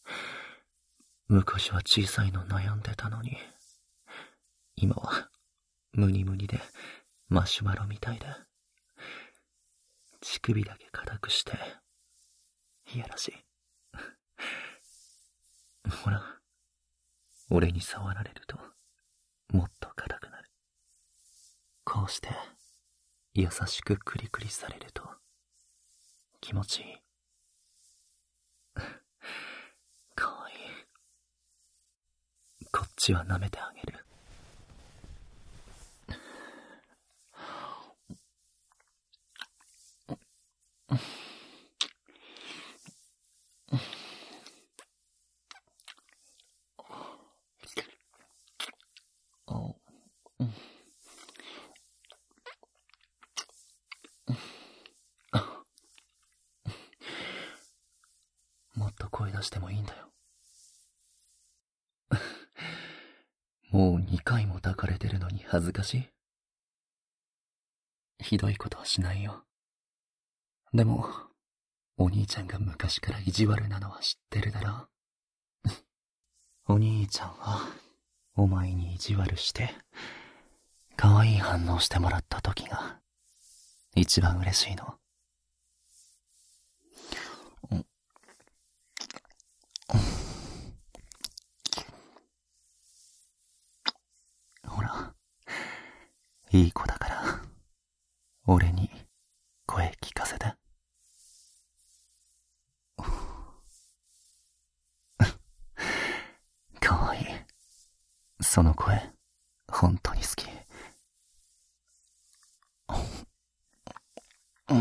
昔は小さいの悩んでたのに、今は、ムニムニで、マシュマロみたいで、乳首だけ硬くして、いやらしい。ほら、俺に触られると、もっと硬くなる。こうして、優しくクリクリされると、気持ちいい。かわいい。こっちは舐めてあげる。もっと声出してもいいんだよ。もう二回も抱かれてるのに恥ずかしい？ひどいことはしないよ。でも、お兄ちゃんが昔から意地悪なのは知ってるだろ。お兄ちゃんは、お前に意地悪して、可愛い反応してもらった時が、一番嬉しいの。ほら、いい子だから、俺に声聞かせて。かわいい。その声、本当に好き。うん。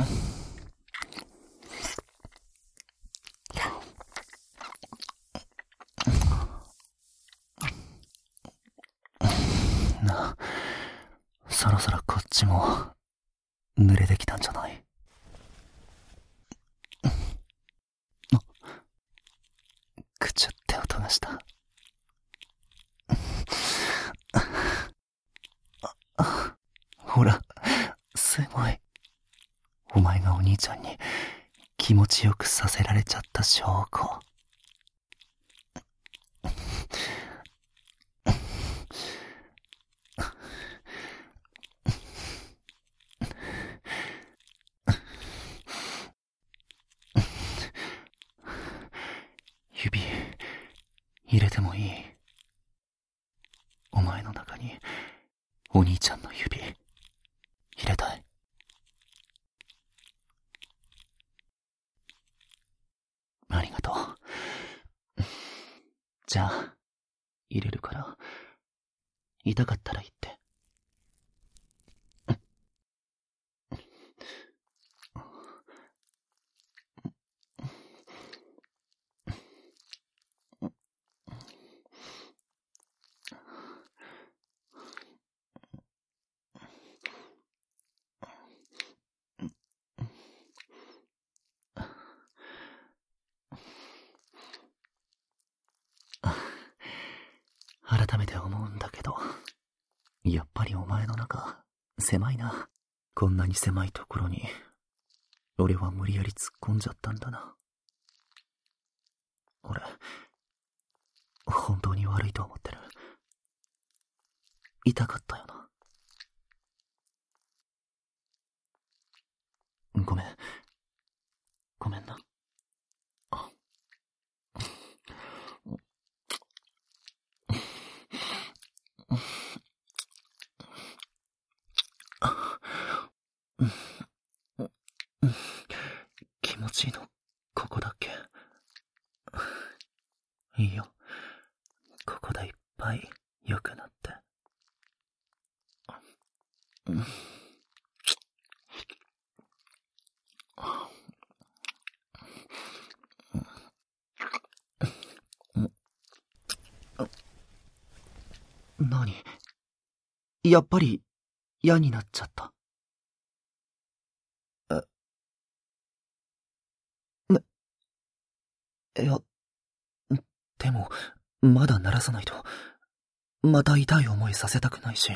なあ、そろそろこっちも濡れてきたんじゃない？くちゅって音がした。ほら、すごい。お前がお兄ちゃんに気持ちよくさせられちゃった証拠。指、入れてもいい？お前の中に、お兄ちゃんの指、入れたい。ありがとう。 じゃあ、入れるから、痛かったら言って。改めて思うんだけど、やっぱりお前の中、狭いな。こんなに狭いところに、俺は無理やり突っ込んじゃったんだな。俺、本当に悪いと思ってる。痛かったよな。ごめん。ごめんな。気持ちいいの、ここだっけ。いいよ。ここでいっぱい良くなって。何？やっぱり嫌になっちゃった。え、ね、いや、でも、まだ鳴らさないと、また痛い思いさせたくないし。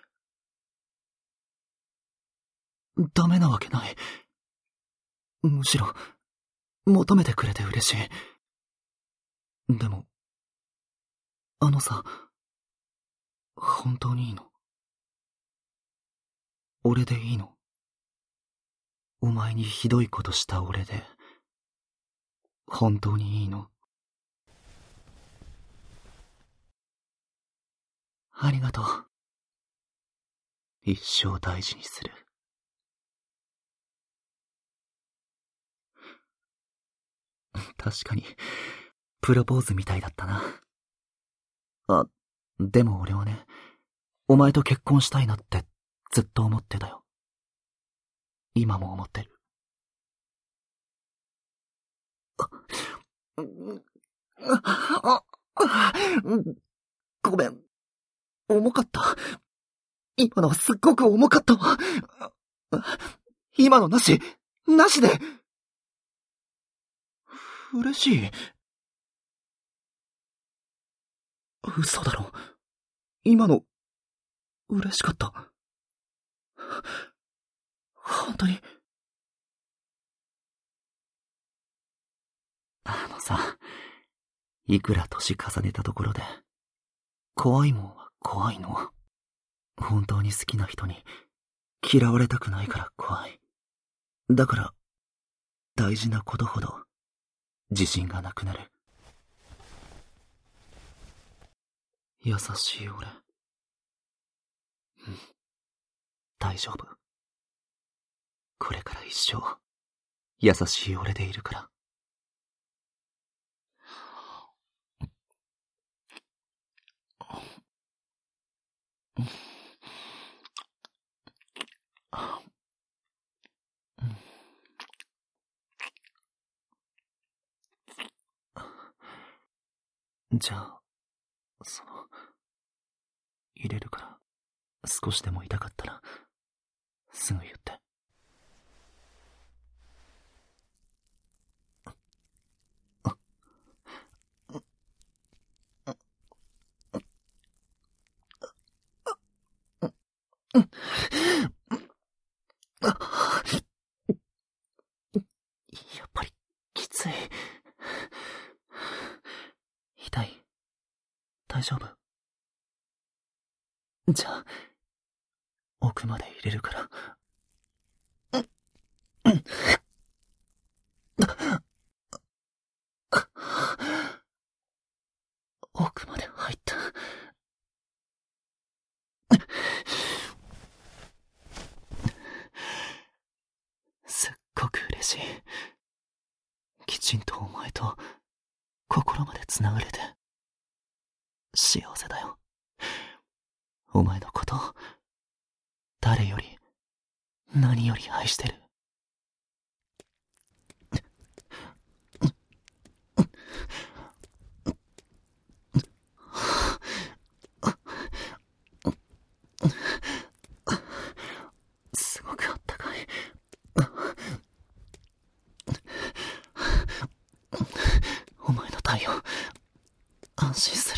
ダメなわけない。むしろ、求めてくれて嬉しい。でも、あのさ、本当にいいの？俺でいいの？お前にひどいことした俺で、本当にいいの？ありがとう。一生大事にする。確かに、プロポーズみたいだったな。あ、でも俺はね、お前と結婚したいなってずっと思ってたよ。今も思ってる。ごめん。重かった。今のはすっごく重かったわ。今のなし、なしで。嬉しい。嘘だろ。今の、嬉しかった。本当に。あのさ、いくら年重ねたところで、怖いもんは怖いの。本当に好きな人に嫌われたくないから怖い。だから、大事なことほど自信がなくなる。優しい俺。うん。大丈夫。これから一生、優しい俺でいるから。じゃあ、その、入れるから、少しでも痛かったら、すぐ言って。やっぱり、きつい。痛い？大丈夫？じゃあ、奥まで入れるから。奥まで入った。すっごく嬉しい。きちんとお前と心までつながれて。 幸せだよ。お前のこと、誰より、何より愛してる。すごくあったかい。お前の体温、安心する。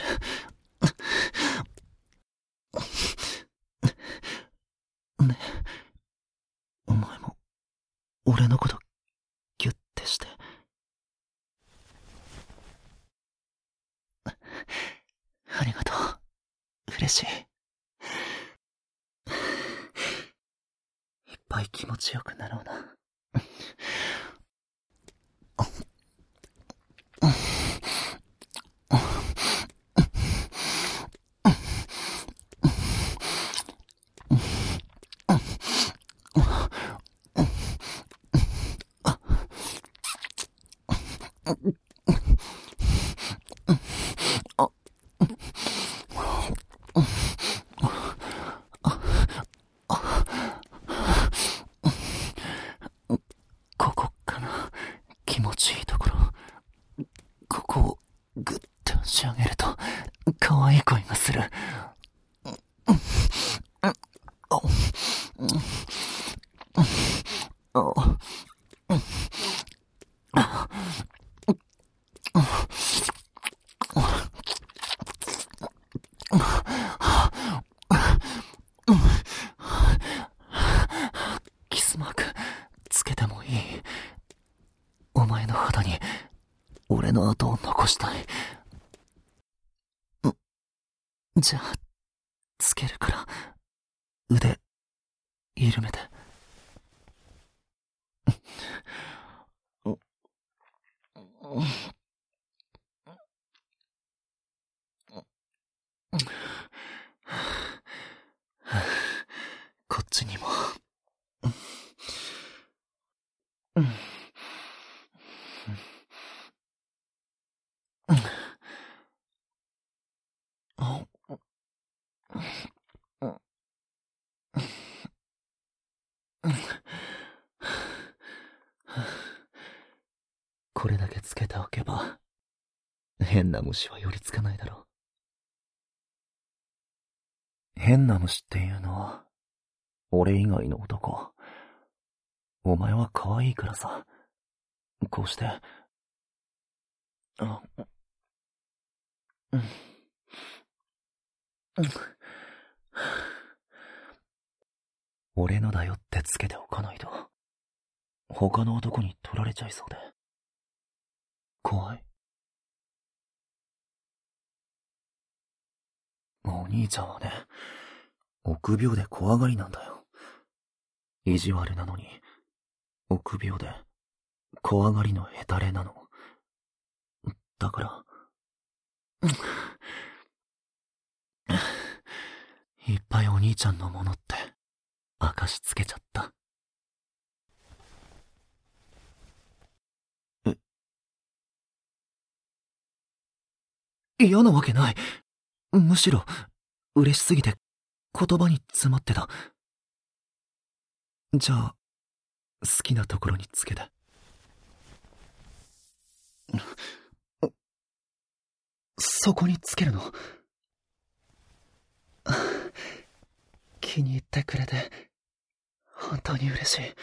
ねえ、お前も俺のことギュッてして。ありがとう。嬉しい。いっぱい気持ちよくなろうな。ここかな、気持ちいいところ。ここをグッて押し上げると可愛い声がする。キスマークつけてもいい？お前の肌に俺の跡を残したい。じゃあつけるから腕緩めて。こっちにも。これだけつけておけば変な虫は寄りつかないだろう。変な虫っていうのは俺以外の男。お前は可愛いからさ、こうして。あ、うん、うん、俺のだよってつけておかないと他の男に取られちゃいそうで怖い。お兄ちゃんはね、臆病で怖がりなんだよ。意地悪なのに臆病で怖がりのヘタレなの。だからいっぱいお兄ちゃんのものって証つけちゃった。え、嫌なわけない。むしろ嬉しすぎて言葉に詰まってた。じゃあ好きなところにつけて。そこにつけるの？気に入ってくれて本当に嬉しい。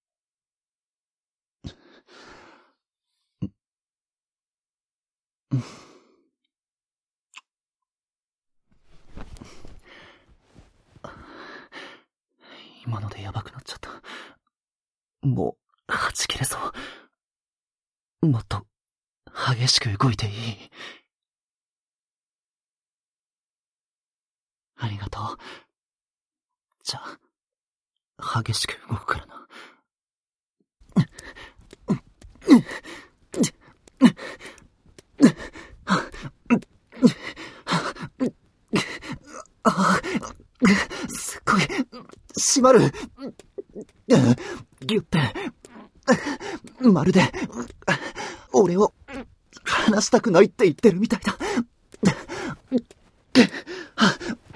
今のでヤバくなっちゃった。もうはち切れそう。もっと激しく動いていい？ありがとう。じゃあ激しく動くからな。すっごい締まる。ギュッてまるで俺を離したくないって言ってるみたいだ。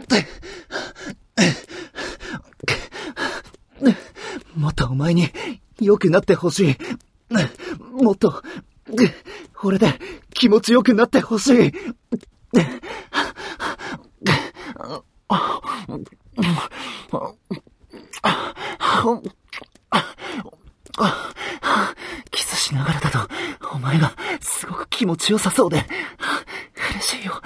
もっとお前に良くなってほしい。もっと、俺で気持ちよくなってほしい。キスしながらだと、お前がすごく気持ちよさそうで、嬉しいよ。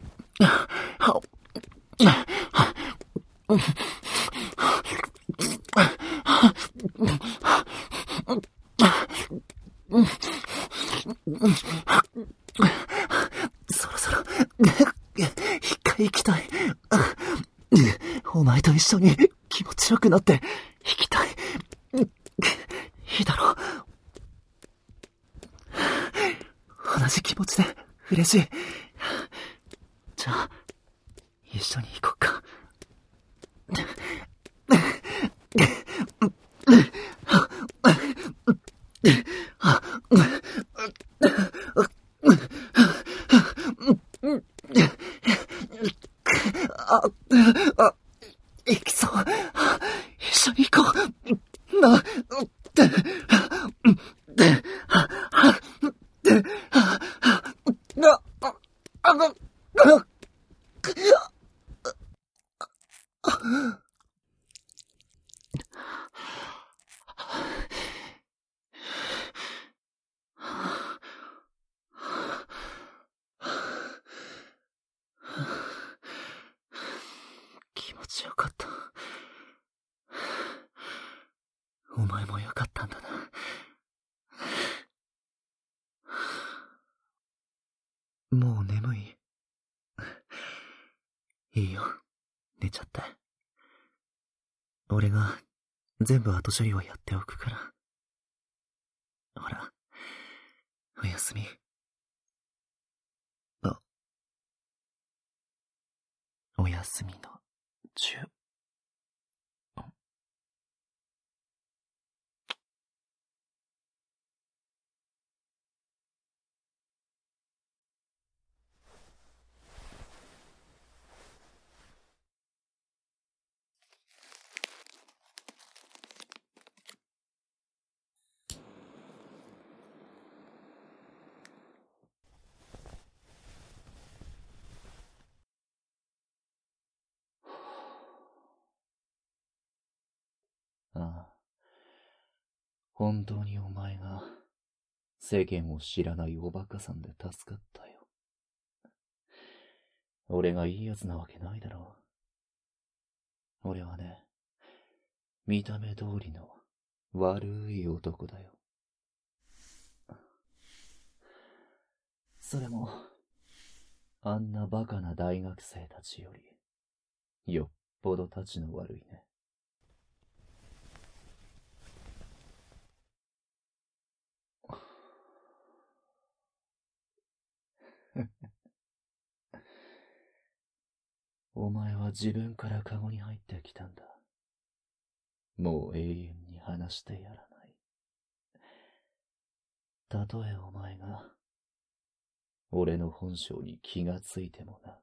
そろそろ、一回行きたい。お前と一緒に気持ちよくなって行きたい。いいだろう。同じ気持ちで嬉しい。じゃあ、一緒に行こっか。あ、あ、行きそう。一緒に行こう。な、な、あ、あ、あ、気持ちよかった。お前もよかったんだな。もう眠い。いいよ、寝ちゃって。俺が全部後処理をやっておくから。ほら、おやすみ。あ、おやすみのチュー。ああ、本当にお前が世間を知らないおバカさんで助かったよ。俺がいいやつなわけないだろう。俺はね、見た目通りの悪い男だよ。それも、あんなバカな大学生たちより、よっぽどたちの悪いね。お前は自分からカゴに入ってきたんだ。もう永遠に話してやらない。たとえお前が、俺の本性に気がついてもな。